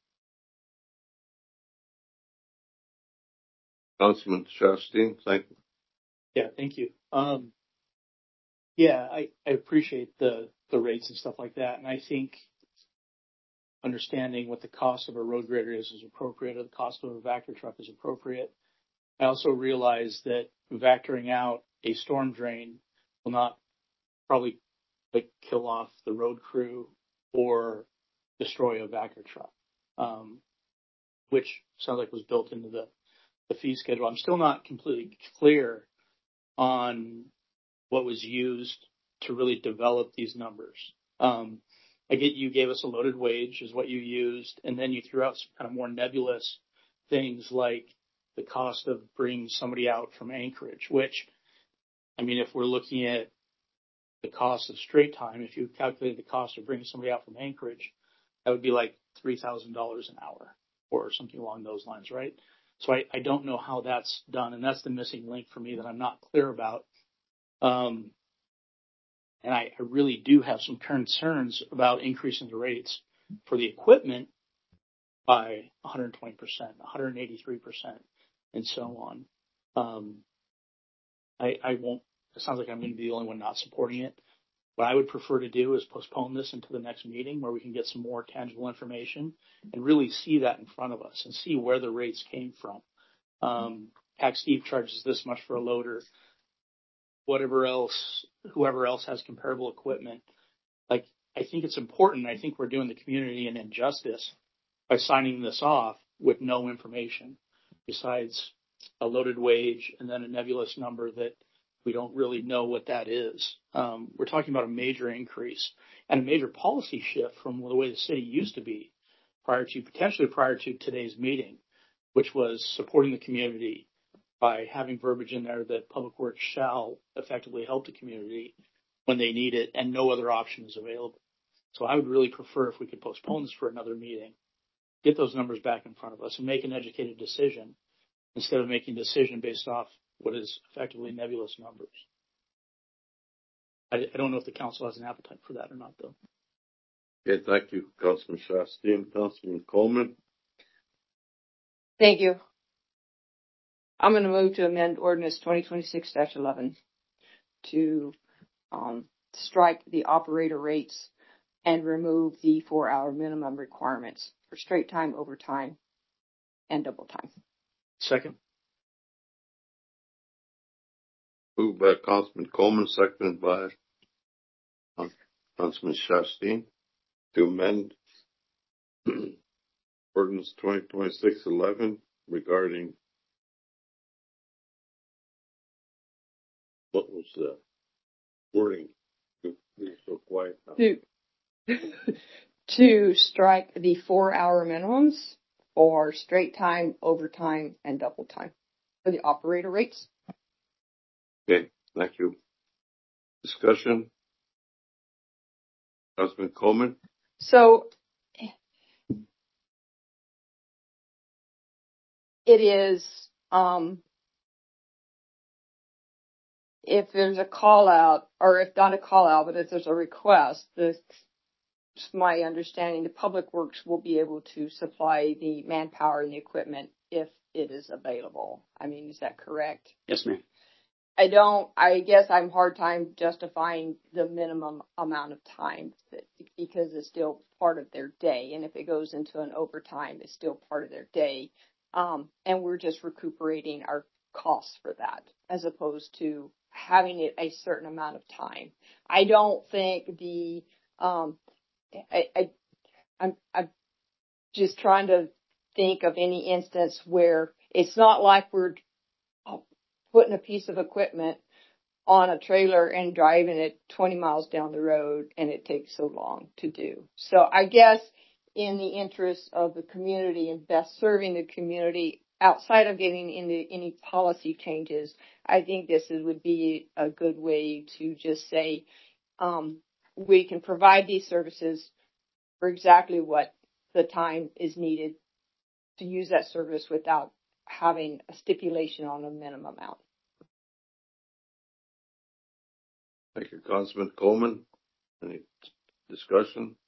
Councilman Shasteen, thank you. Yeah, thank you. Um, yeah, I, I appreciate the, the rates and stuff like that. And I think understanding what the cost of a road grader is is appropriate, or the cost of a Vactor truck is appropriate. I also realize that Vactoring out a storm drain will not probably like kill off the road crew or destroy a Vactor truck, um, which sounds like was built into the, the fee schedule. I'm still not completely clear on what was used to really develop these numbers. Um, I get you gave us a loaded wage is what you used, and then you threw out some kind of more nebulous things like the cost of bringing somebody out from Anchorage, which, I mean, if we're looking at the cost of straight time, if you calculate the cost of bringing somebody out from Anchorage, that would be like three thousand dollars an hour or something along those lines, right? So I, I don't know how that's done, and that's the missing link for me that I'm not clear about. Um, and I, I really do have some concerns about increasing the rates for the equipment by one hundred twenty percent, one hundred eighty-three percent, and so on. Um, I, I won't, it sounds like I'm going to be the only one not supporting it. What I would prefer to do is postpone this into the next meeting where we can get some more tangible information and really see that in front of us and see where the rates came from. Um, Pack Steve charges this much for a loader. Whatever else, whoever else has comparable equipment. Like, I think it's important. I think we're doing the community an injustice by signing this off with no information besides a loaded wage and then a nebulous number that we don't really know what that is. Um, we're talking about a major increase and a major policy shift from the way the city used to be prior to, potentially prior to today's meeting, which was supporting the community by having verbiage in there that Public Works shall effectively help the community when they need it and no other option is available. So I would really prefer if we could postpone this for another meeting, get those numbers back in front of us and make an educated decision instead of making a decision based off what is effectively nebulous numbers. I, I don't know if the council has an appetite for that or not, though. Okay, thank you, Councilman Shasteen. Councilman Coleman. Thank you. I'm going to move to amend ordinance twenty twenty-six dash eleven to um, strike the operator rates and remove the four-hour minimum requirements for straight time, overtime, and double time. Second. Moved by Councilman Coleman, seconded by Councilman Shasteen to amend ordinance twenty twenty-six eleven regarding what was the wording? You're so quiet now. To, to strike the four-hour minimums for straight time, overtime, and double time for the operator rates. Okay, thank you. Discussion? Councilman Coleman? So it is, um, if there's a call out, or if not a call out, but if there's a request, this, my understanding, the Public Works will be able to supply the manpower and the equipment if it is available. I mean, is that correct? Yes, ma'am. I don't, I guess I'm hard time justifying the minimum amount of time that, because it's still part of their day. And if it goes into an overtime, it's still part of their day. Um, and we're just recuperating our costs for that as opposed to having it a certain amount of time. I don't think the, um, I, I, I'm, I'm just trying to think of any instance where it's not like we're putting a piece of equipment on a trailer and driving it twenty miles down the road and it takes so long to do. So I guess in the interest of the community and best serving the community outside of getting into any policy changes, I think this is, would be a good way to just say, um, we can provide these services for exactly what the time is needed to use that service without having a stipulation on a minimum amount. Thank you, Councilman Coleman. Any discussion?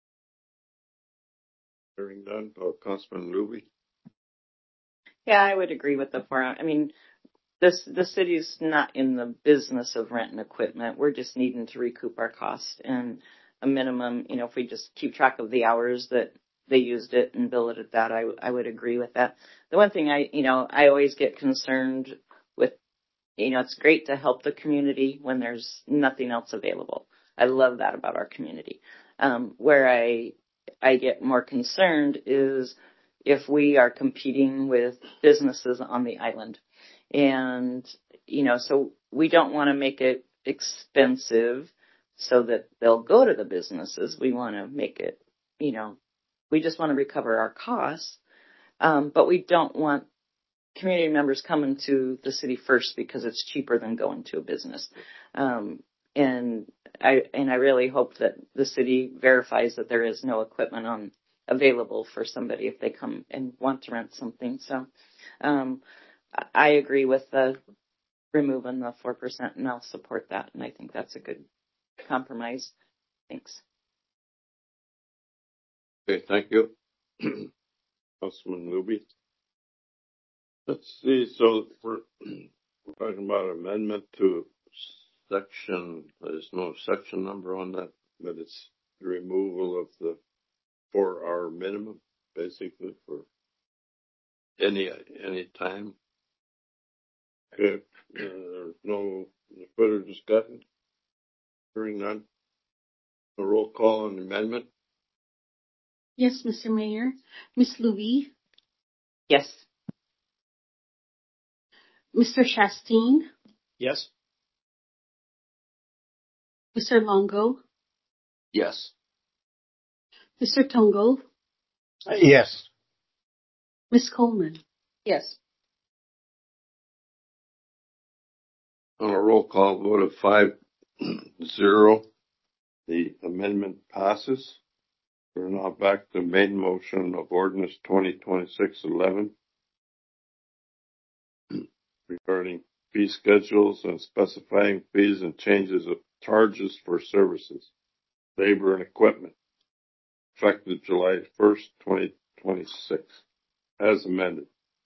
Hearing none. Oh, Councilman Luby. Yeah, I would agree with the four. I mean, this the city's not in the business of renting equipment. We're just needing to recoup our cost and a minimum. You know, if we just keep track of the hours that they used it and bill it at that, I I would agree with that. The one thing I you know I always get concerned with, you know, it's great to help the community when there's nothing else available. I love that about our community. Um, where I I get more concerned is if we are competing with businesses on the island. And, you know, so we don't want to make it expensive so that they'll go to the businesses. We want to make it, you know, we just want to recover our costs. Um, but we don't want community members coming to the city first because it's cheaper than going to a business. Um, and I, and I really hope that the city verifies that there is no equipment on available for somebody if they come and want to rent something. So, um, I agree with the removing the four percent and I'll support that. And I think that's a good compromise. Thanks. Okay, thank you. Councilman Luby. Let's see, so we're, we're talking about amendment to section, there's no section number on that, but it's the removal of the four hour minimum, basically, for any, any time. Okay, uh, there's no further discussion. Hearing none. A roll call on the amendment. Yes, Mister Mayor. Miz Louie, Yes. Mister Shasteen, Yes. Mister Longo, Yes. Mister Tungle, Yes. Miss Coleman. Yes. On a roll call vote of five zero, the amendment passes. We're now back to main motion of ordinance twenty twenty-six eleven regarding fee schedules and specifying fees and changes of charges for services, labor, and equipment, effective July first, twenty twenty-six, as amended.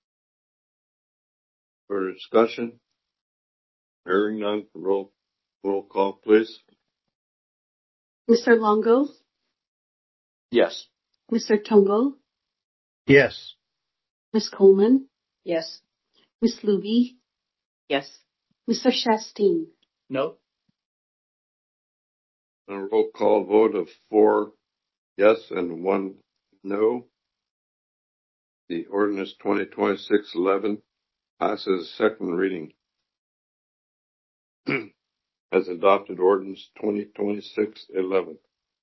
For discussion, hearing none, roll, roll call, please. Mister Longo, Yes. Mister Tungle, Yes. Miss Coleman, Yes. Miss Luby, Yes. Mister Shasteen. No. On a roll call vote of four yes and one no, the ordinance twenty twenty-six eleven passes second reading. As adopted ordinance twenty twenty-six eleven.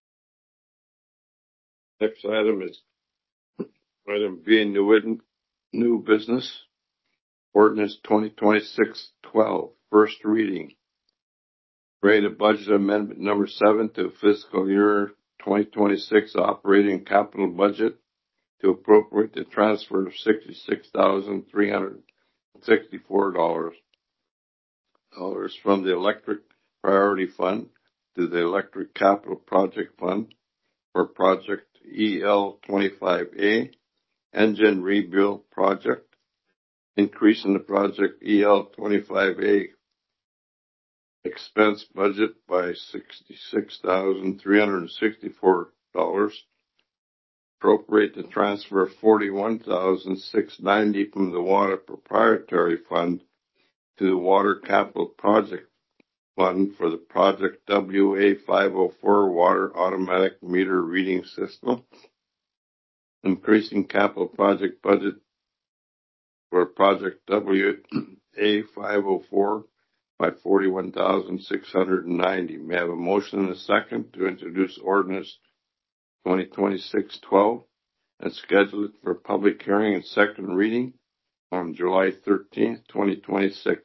Next item is item B, new, new business. Ordinance twenty twenty-six twelve, first reading. Rate of budget amendment number seven to fiscal year twenty twenty-six operating capital budget to appropriate the transfer of sixty-six thousand three hundred sixty-four dollars dollars from the electric priority fund to the electric capital project fund for project E L twenty-five A engine rebuild project, increasing the project E L twenty-five A expense budget by sixty-six thousand three hundred sixty-four dollars, appropriate the transfer of forty-one thousand six hundred ninety dollars from the water proprietary fund to the water capital project fund for the project W A five oh four water automatic meter reading system, increasing capital project budget for project W A five oh four by forty-one thousand six hundred ninety dollars. May I have a motion and a second to introduce ordinance twenty twenty-six twelve and schedule it for public hearing and second reading on July thirteenth, twenty twenty-six.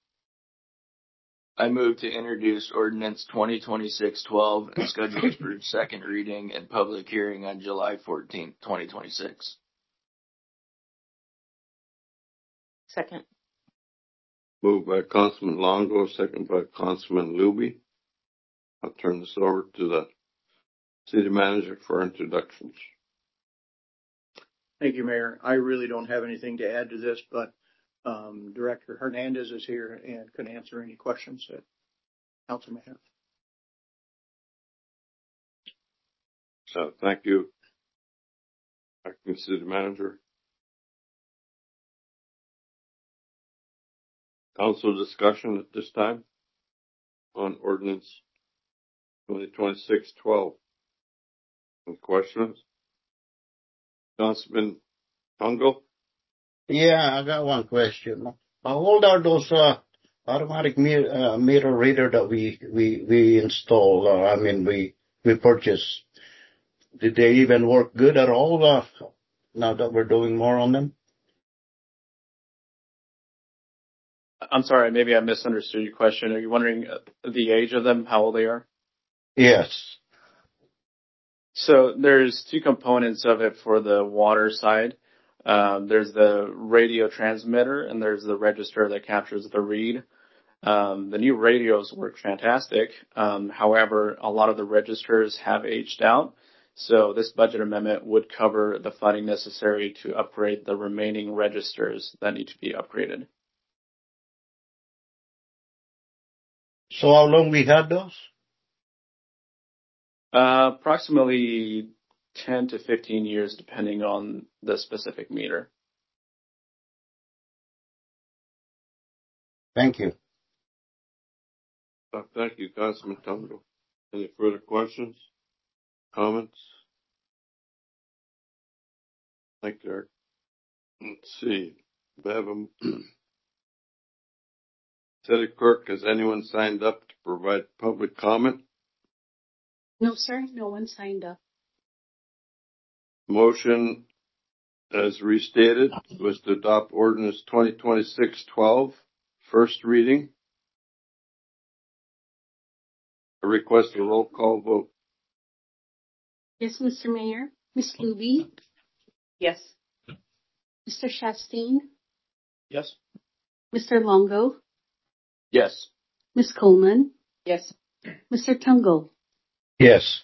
I move to introduce ordinance twenty twenty-six twelve and schedule it for second reading and public hearing on July fourteenth, twenty twenty-six. Second. Moved by Councilman Longo, second by Councilman Luby. I'll turn this over to the city manager for introductions. Thank you, Mayor. I really don't have anything to add to this, but um, Director Hernandez is here and can answer any questions that council may have. So thank you, acting city manager. Council discussion at this time on ordinance twenty twenty-six twelve. Any questions? Councilman Tungle? Yeah, I got one question. How old are those uh, automatic meter, uh, meter reader that we we we install? Uh, I mean, we we purchase. Did they even work good at all? Uh, now that we're doing more on them. I'm sorry, maybe I misunderstood your question. Are you wondering the age of them, how old they are? Yes. So there's two components of it for the water side. Um, there's the radio transmitter and there's the register that captures the read. Um, the new radios work fantastic. Um, however, a lot of the registers have aged out. So this budget amendment would cover the funding necessary to upgrade the remaining registers that need to be upgraded. So how long we had those? Uh, approximately ten to fifteen years, depending on the specific meter. Thank you. Uh, thank you, Councilman Tungle. Any further questions? Comments? Thank you, Eric. Let's see. We have a City Clerk, has anyone signed up to provide public comment? No, sir. No one signed up. Motion, as restated, was to adopt ordinance twenty twenty-six twelve, first reading. I request a roll call vote. Yes, Mister Mayor. Miss Luby? Yes. Mister Shasteen? Yes. Mister Longo? Yes. Miss Coleman? Yes. Mister Tungle? Yes.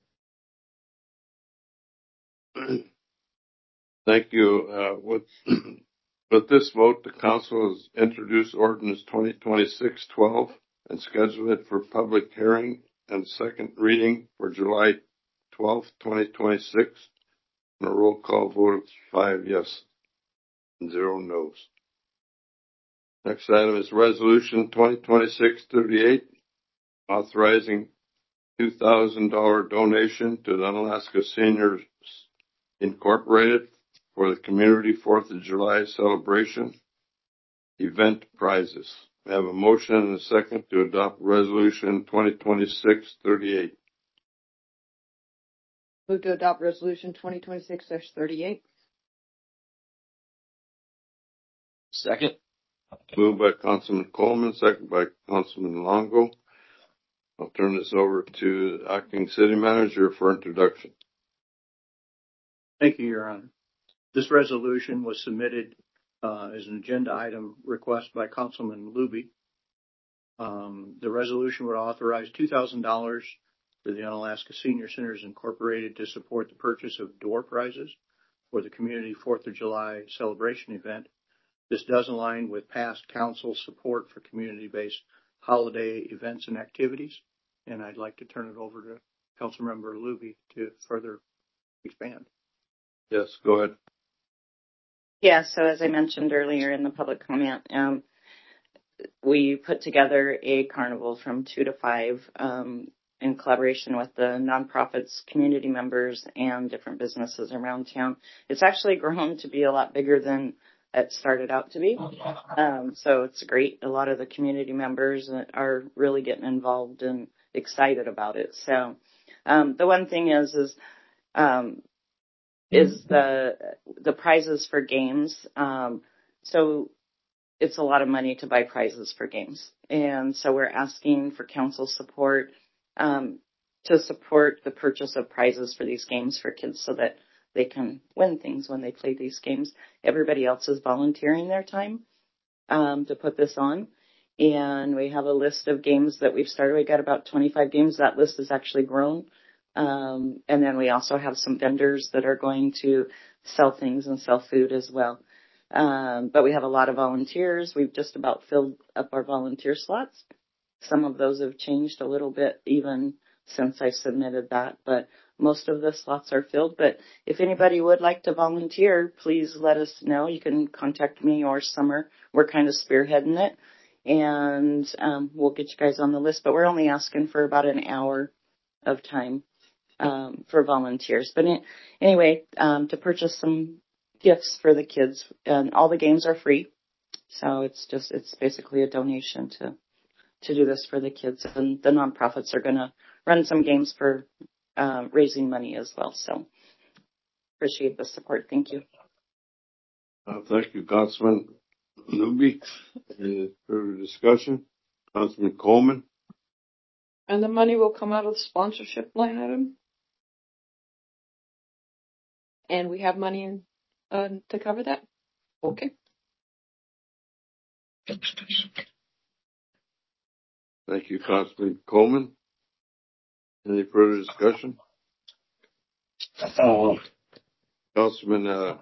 Thank you. Uh, with, with this vote, the council has introduced ordinance twenty twenty-six twelve and scheduled it for public hearing and second reading for July twelfth, twenty twenty-six. And a roll call vote of five yes and zero no's. Next item is resolution twenty twenty-six thirty-eight, authorizing two thousand dollars donation to the Unalaska Seniors Incorporated for the Community fourth of July celebration event prizes. We have a motion and a second to adopt resolution twenty twenty-six thirty-eight. Move to adopt resolution twenty twenty-six thirty-eight. Second. Moved by Councilman Coleman, second by Councilman Longo. I'll turn this over to the acting city manager for introduction. Thank you, Your Honor. This resolution was submitted uh, as an agenda item request by Councilman Luby. Um, the resolution would authorize two thousand dollars to the Unalaska Senior Centers Incorporated to support the purchase of door prizes for the Community fourth of July celebration event. This does align with past council support for community-based holiday events and activities, and I'd like to turn it over to Councilmember Luby to further expand. Yes, go ahead. Yeah, so as I mentioned earlier in the public comment, um, we put together a carnival from two to five um, in collaboration with the nonprofits, community members, and different businesses around town. It's actually grown to be a lot bigger than it started out to be. Um, so it's great. A lot of the community members are really getting involved and excited about it. So um, the one thing is, is um, is the the prizes for games. Um, so it's a lot of money to buy prizes for games. And so we're asking for council support um, to support the purchase of prizes for these games for kids so that they can win things when they play these games. Everybody else is volunteering their time um, to put this on. And we have a list of games that we've started. We got about twenty-five games. That list has actually grown. Um, and then we also have some vendors that are going to sell things and sell food as well. Um, but we have a lot of volunteers. We've just about filled up our volunteer slots. Some of those have changed a little bit even since I submitted that, but most of the slots are filled. But if anybody would like to volunteer, please let us know. You can contact me or Summer. We're kind of spearheading it, and um, we'll get you guys on the list. But we're only asking for about an hour of time um, for volunteers. But in, anyway, um, to purchase some gifts for the kids, and all the games are free. So it's just, it's basically a donation to, to do this for the kids, and the nonprofits are going to run some games for uh, raising money as well. So appreciate the support. Thank you. Uh, thank you, Councilman Luby. Any further discussion? Councilman Coleman? And the money will come out of the sponsorship line item? And we have money in, uh, to cover that? Okay. Thank you, Councilman Coleman. Any further discussion? Oh. Councilman uh,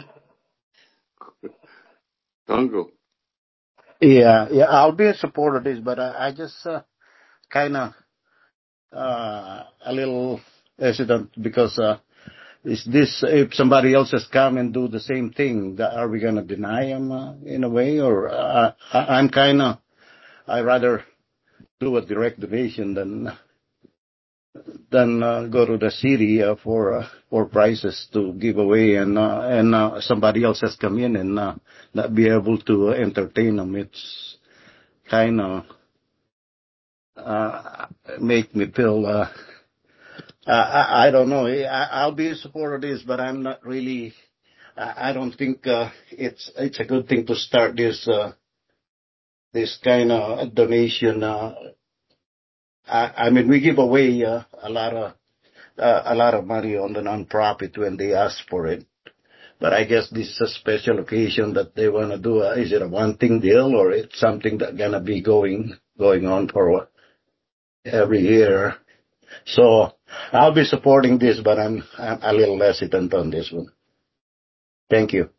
Tungle. Yeah, yeah, I'll be in support of this, but I, I just uh, kind of uh, a little hesitant because uh, is this, if somebody else has come and do the same thing, that, are we going to deny them uh, in a way? Or uh, I, I'm kind of, I rather do a direct donation than than uh, go to the city uh, for uh, for prizes to give away, and uh, and uh, somebody else has come in and uh, not be able to entertain them. It's kind of uh, make me feel. Uh, I, I don't know. I, I'll be in support of this, but I'm not really. I, I don't think uh, it's it's a good thing to start this uh, this kind of donation. Uh, I, I mean, we give away uh, a lot of uh, a lot of money on the nonprofit when they ask for it. But I guess this is a special occasion that they want to do. Uh, is it a one-thing deal, or it's something that's gonna be going going on for every year? So I'll be supporting this, but I'm I'm a little hesitant on this one. Thank you.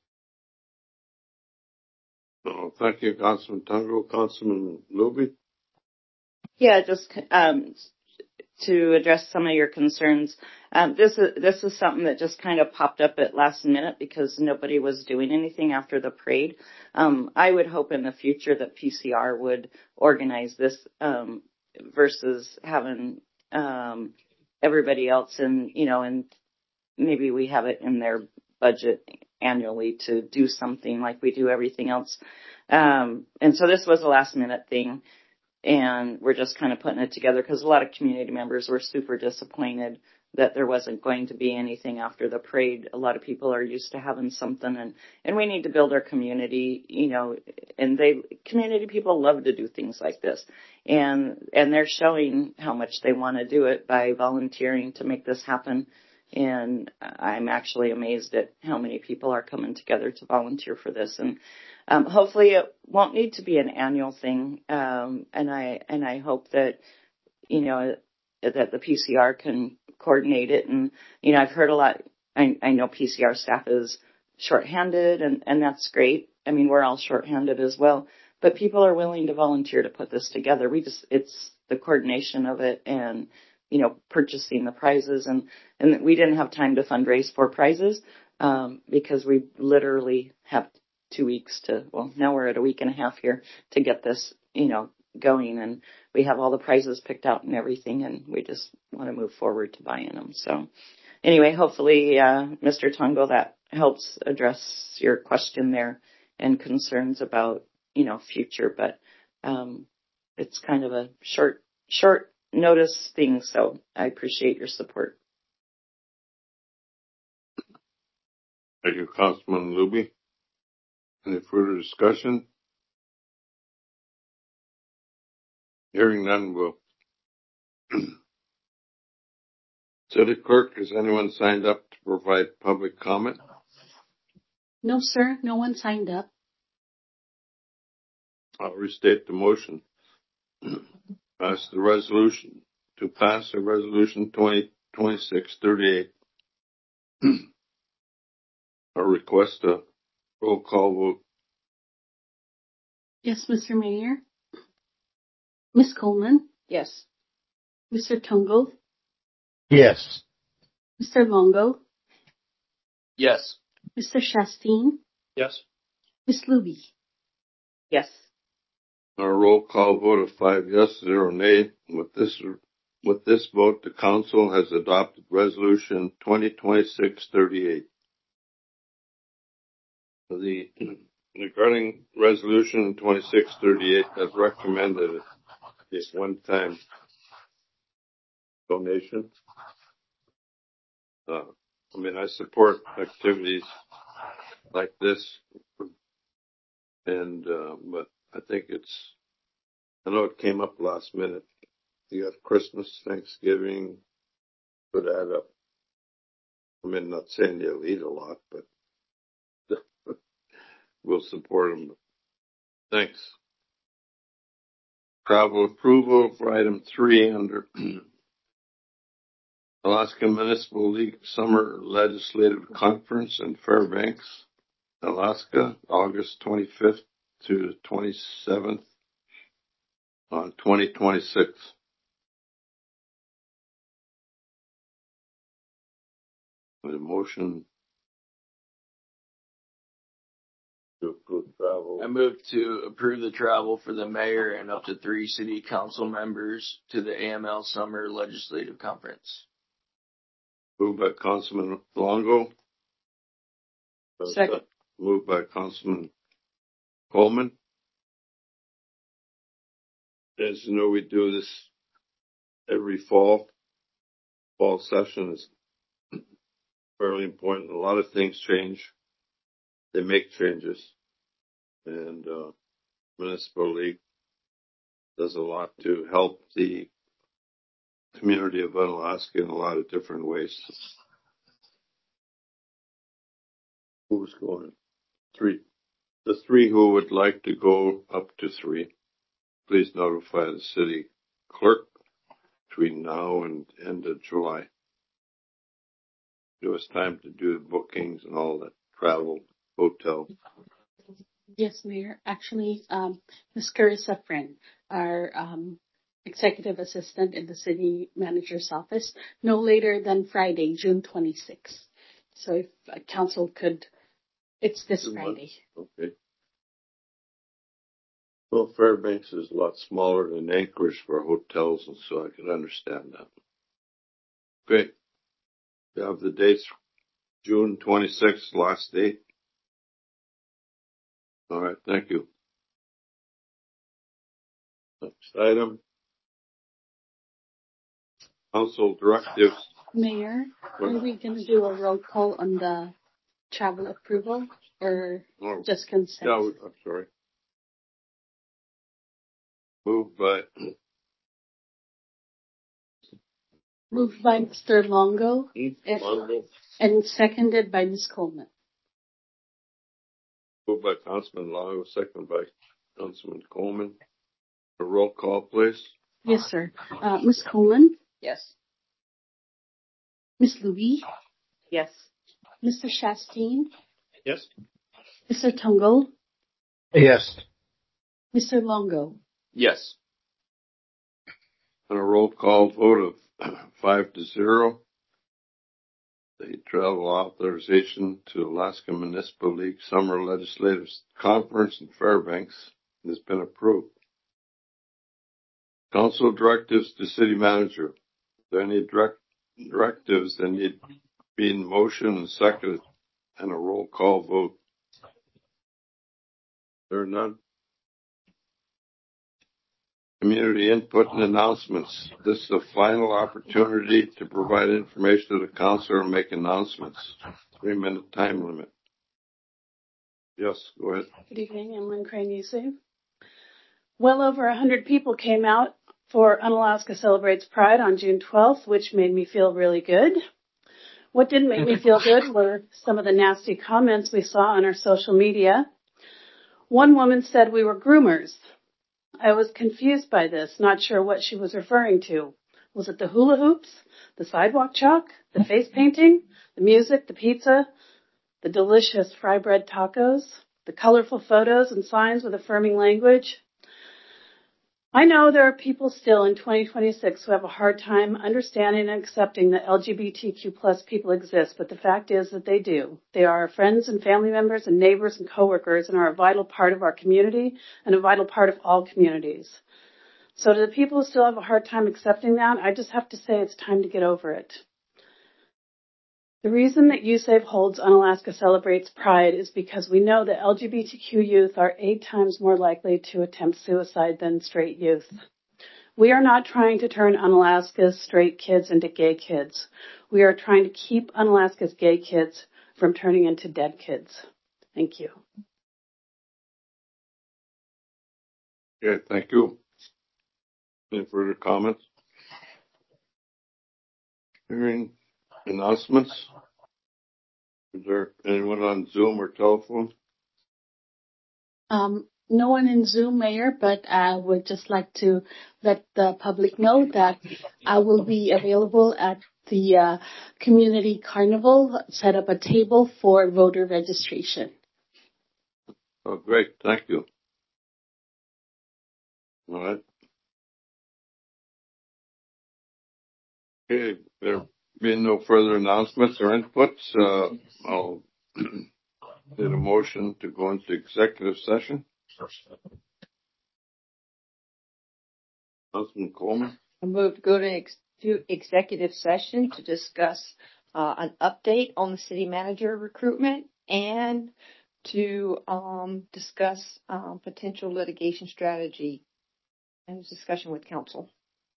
So thank you, Councilman Tungo. Councilman Luby? Yeah, just um, to address some of your concerns. Um, this is this is something that just kind of popped up at last minute because nobody was doing anything after the parade. Um, I would hope in the future that P C R would organize this um, versus having um, everybody else, and you know, and maybe we have it in their budget annually to do something like we do everything else. Um, and so this was a last minute thing. And we're just kind of putting it together because a lot of community members were super disappointed that there wasn't going to be anything after the parade. A lot of people are used to having something, and, and we need to build our community, you know, and they, community people love to do things like this. And, and they're showing how much they want to do it by volunteering to make this happen. And I'm actually amazed at how many people are coming together to volunteer for this. And Um, hopefully it won't need to be an annual thing. Um, and I, and I hope that, you know, that the P C R can coordinate it. And, you know, I've heard a lot, I, I know P C R staff is shorthanded, and, and that's great. I mean, we're all shorthanded as well, but people are willing to volunteer to put this together. We just, it's the coordination of it and, you know, purchasing the prizes, and, and we didn't have time to fundraise for prizes, um, because we literally have two weeks to, well, now we're at a week and a half here to get this, you know, going, and we have all the prizes picked out and everything, and we just want to move forward to buying them. So anyway, hopefully, uh, Mister Tungo, that helps address your question there and concerns about, you know, future, but, um, it's kind of a short, short notice thing. So I appreciate your support. Thank you, Councilman Luby. Any further discussion? Hearing none, will. City Clerk, has anyone signed up to provide public comment? No, sir. No one signed up. I'll restate the motion. Pass the resolution. To pass a resolution twenty twenty-six thirty-eight. Or request a roll call vote. Yes, Mister Mayor. Miss Coleman. Yes. Mister Tungo. Yes. Mister Longo. Yes. Mister Shasteen. Yes. Miss Luby. Yes. A roll call vote of five yes, zero nay. With this, with this vote, the council has adopted resolution twenty twenty-six thirty-eight. The, regarding resolution twenty-six thirty-eight, as recommended, this one-time donation. Uh, I mean, I support activities like this, and, uh, but I think it's, I know it came up last minute. You got Christmas, Thanksgiving, could add up. I mean, not saying they'll eat a lot, but we'll support them. Thanks. Travel approval for item three under Alaska Municipal League Summer Legislative Conference in Fairbanks, Alaska, August twenty-fifth to twenty-seventh on twenty twenty-six. The motion To approve travel. I move to approve the travel for the mayor and up to three city council members to the A M L Summer Legislative Conference. Moved by Councilman Longo. Second. Moved by Councilman Coleman. As you know, we do this every fall. Fall session is fairly important. A lot of things change. They make changes. And uh, Municipal League does a lot to help the community of Unalaska in a lot of different ways. Who's going? Three. The three who would like to go up to three, please notify the city clerk between now and end of July. Give us time to do the bookings and all that, travel, hotel. Yes, Mayor. Actually, um, Miz Carissa Friend, our um, executive assistant in the city manager's office, no later than Friday, June twenty-sixth. So if uh, council could, it's this Two Friday. months. Okay. Well, Fairbanks is a lot smaller than Anchorage for hotels, and so I can understand that. Okay. You have the dates, June twenty-sixth, last date. All right, thank you. Next item. Council directives. Mayor, are we going to do a roll call on the travel approval or Oh, just consent? yeah, I'm sorry. Moved by Moved by Mister Longo and, Longo. and seconded by Miz Coleman. Moved by Councilman Longo, second by Councilman Coleman. A roll call, please. Yes, sir. Uh, Miz Coleman? Yes. Miz Louie? Yes. Mister Shasteen? Yes. Mister Tungle? Yes. Mister Longo? Yes. On a roll call vote of five to zero, the travel authorization to Alaska Municipal League Summer Legislative Conference in Fairbanks has been approved. Council directives to City Manager. Are there any direct directives that need to be in motion and seconded and a roll call vote? There are none. Community input and announcements. This is the final opportunity to provide information to the council and make announcements. Three minute time limit. Yes, go ahead. Good evening, I'm Lynn Crane Yusuf. Well over one hundred people came out for Unalaska Celebrates Pride on June twelfth, which made me feel really good. What didn't make me feel good were some of the nasty comments we saw on our social media. One woman said we were groomers. I was confused by this, not sure what she was referring to. Was it the hula hoops, the sidewalk chalk, the face painting, the music, the pizza, the delicious fry bread tacos, the colorful photos and signs with affirming language? I know there are people still in twenty twenty-six who have a hard time understanding and accepting that L G B T Q plus people exist, but the fact is that they do. They are our friends and family members and neighbors and coworkers and are a vital part of our community and a vital part of all communities. So to the people who still have a hard time accepting that, I just have to say it's time to get over it. The reason that U S A V E holds Unalaska Celebrates Pride is because we know that L G B T Q youth are eight times more likely to attempt suicide than straight youth. We are not trying to turn Unalaska's straight kids into gay kids. We are trying to keep Unalaska's gay kids from turning into dead kids. Thank you. Okay, thank you. Any further comments? Hearing announcements. Is there anyone on Zoom or telephone? Um, no one in Zoom, Mayor, but I would just like to let the public know that I will be available at the uh, community carnival, set up a table for voter registration. Oh, great. Thank you. All right. Okay, there being no further announcements or inputs, uh, I'll Need a motion to go into executive session? Councilman Coleman? I move to go to, ex- to executive session to discuss uh, an update on the city manager recruitment and to um, discuss um, potential litigation strategy and discussion with counsel.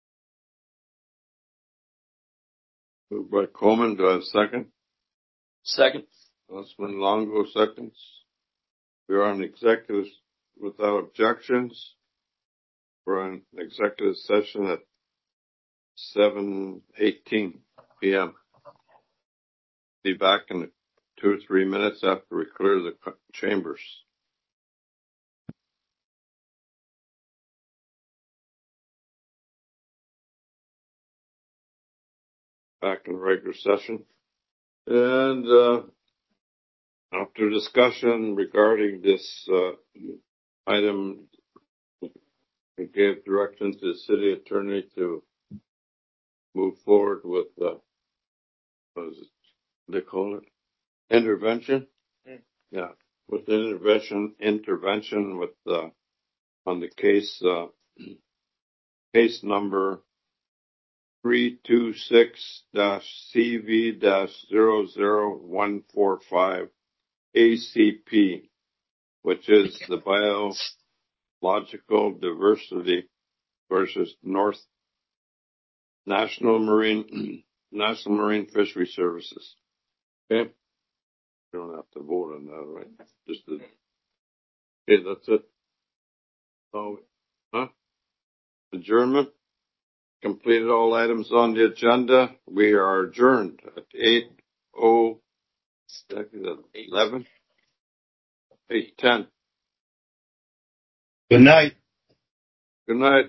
Moved by Coleman. Do I have a second? Second. Councilman Longo seconds. We are on executive without objections. We're on executive session at seven eighteen p.m. Be back in two or three minutes after we clear the chambers. Back in regular session. And uh, after discussion regarding this uh, item, we gave direction to the city attorney to move forward with, uh, what is it, they call it? Intervention? Mm. Yeah, with intervention, intervention with, uh, on the case, uh, case number three two six C V zero zero one four five A C P, which is the biological diversity versus North National Marine, National Marine Fishery Services. Okay? You don't have to vote on that, right? Just the, okay, that's it. Oh, huh? Adjournment. Completed all items on the agenda. We are adjourned at eight oh eleven, eight ten. Good night. Good night.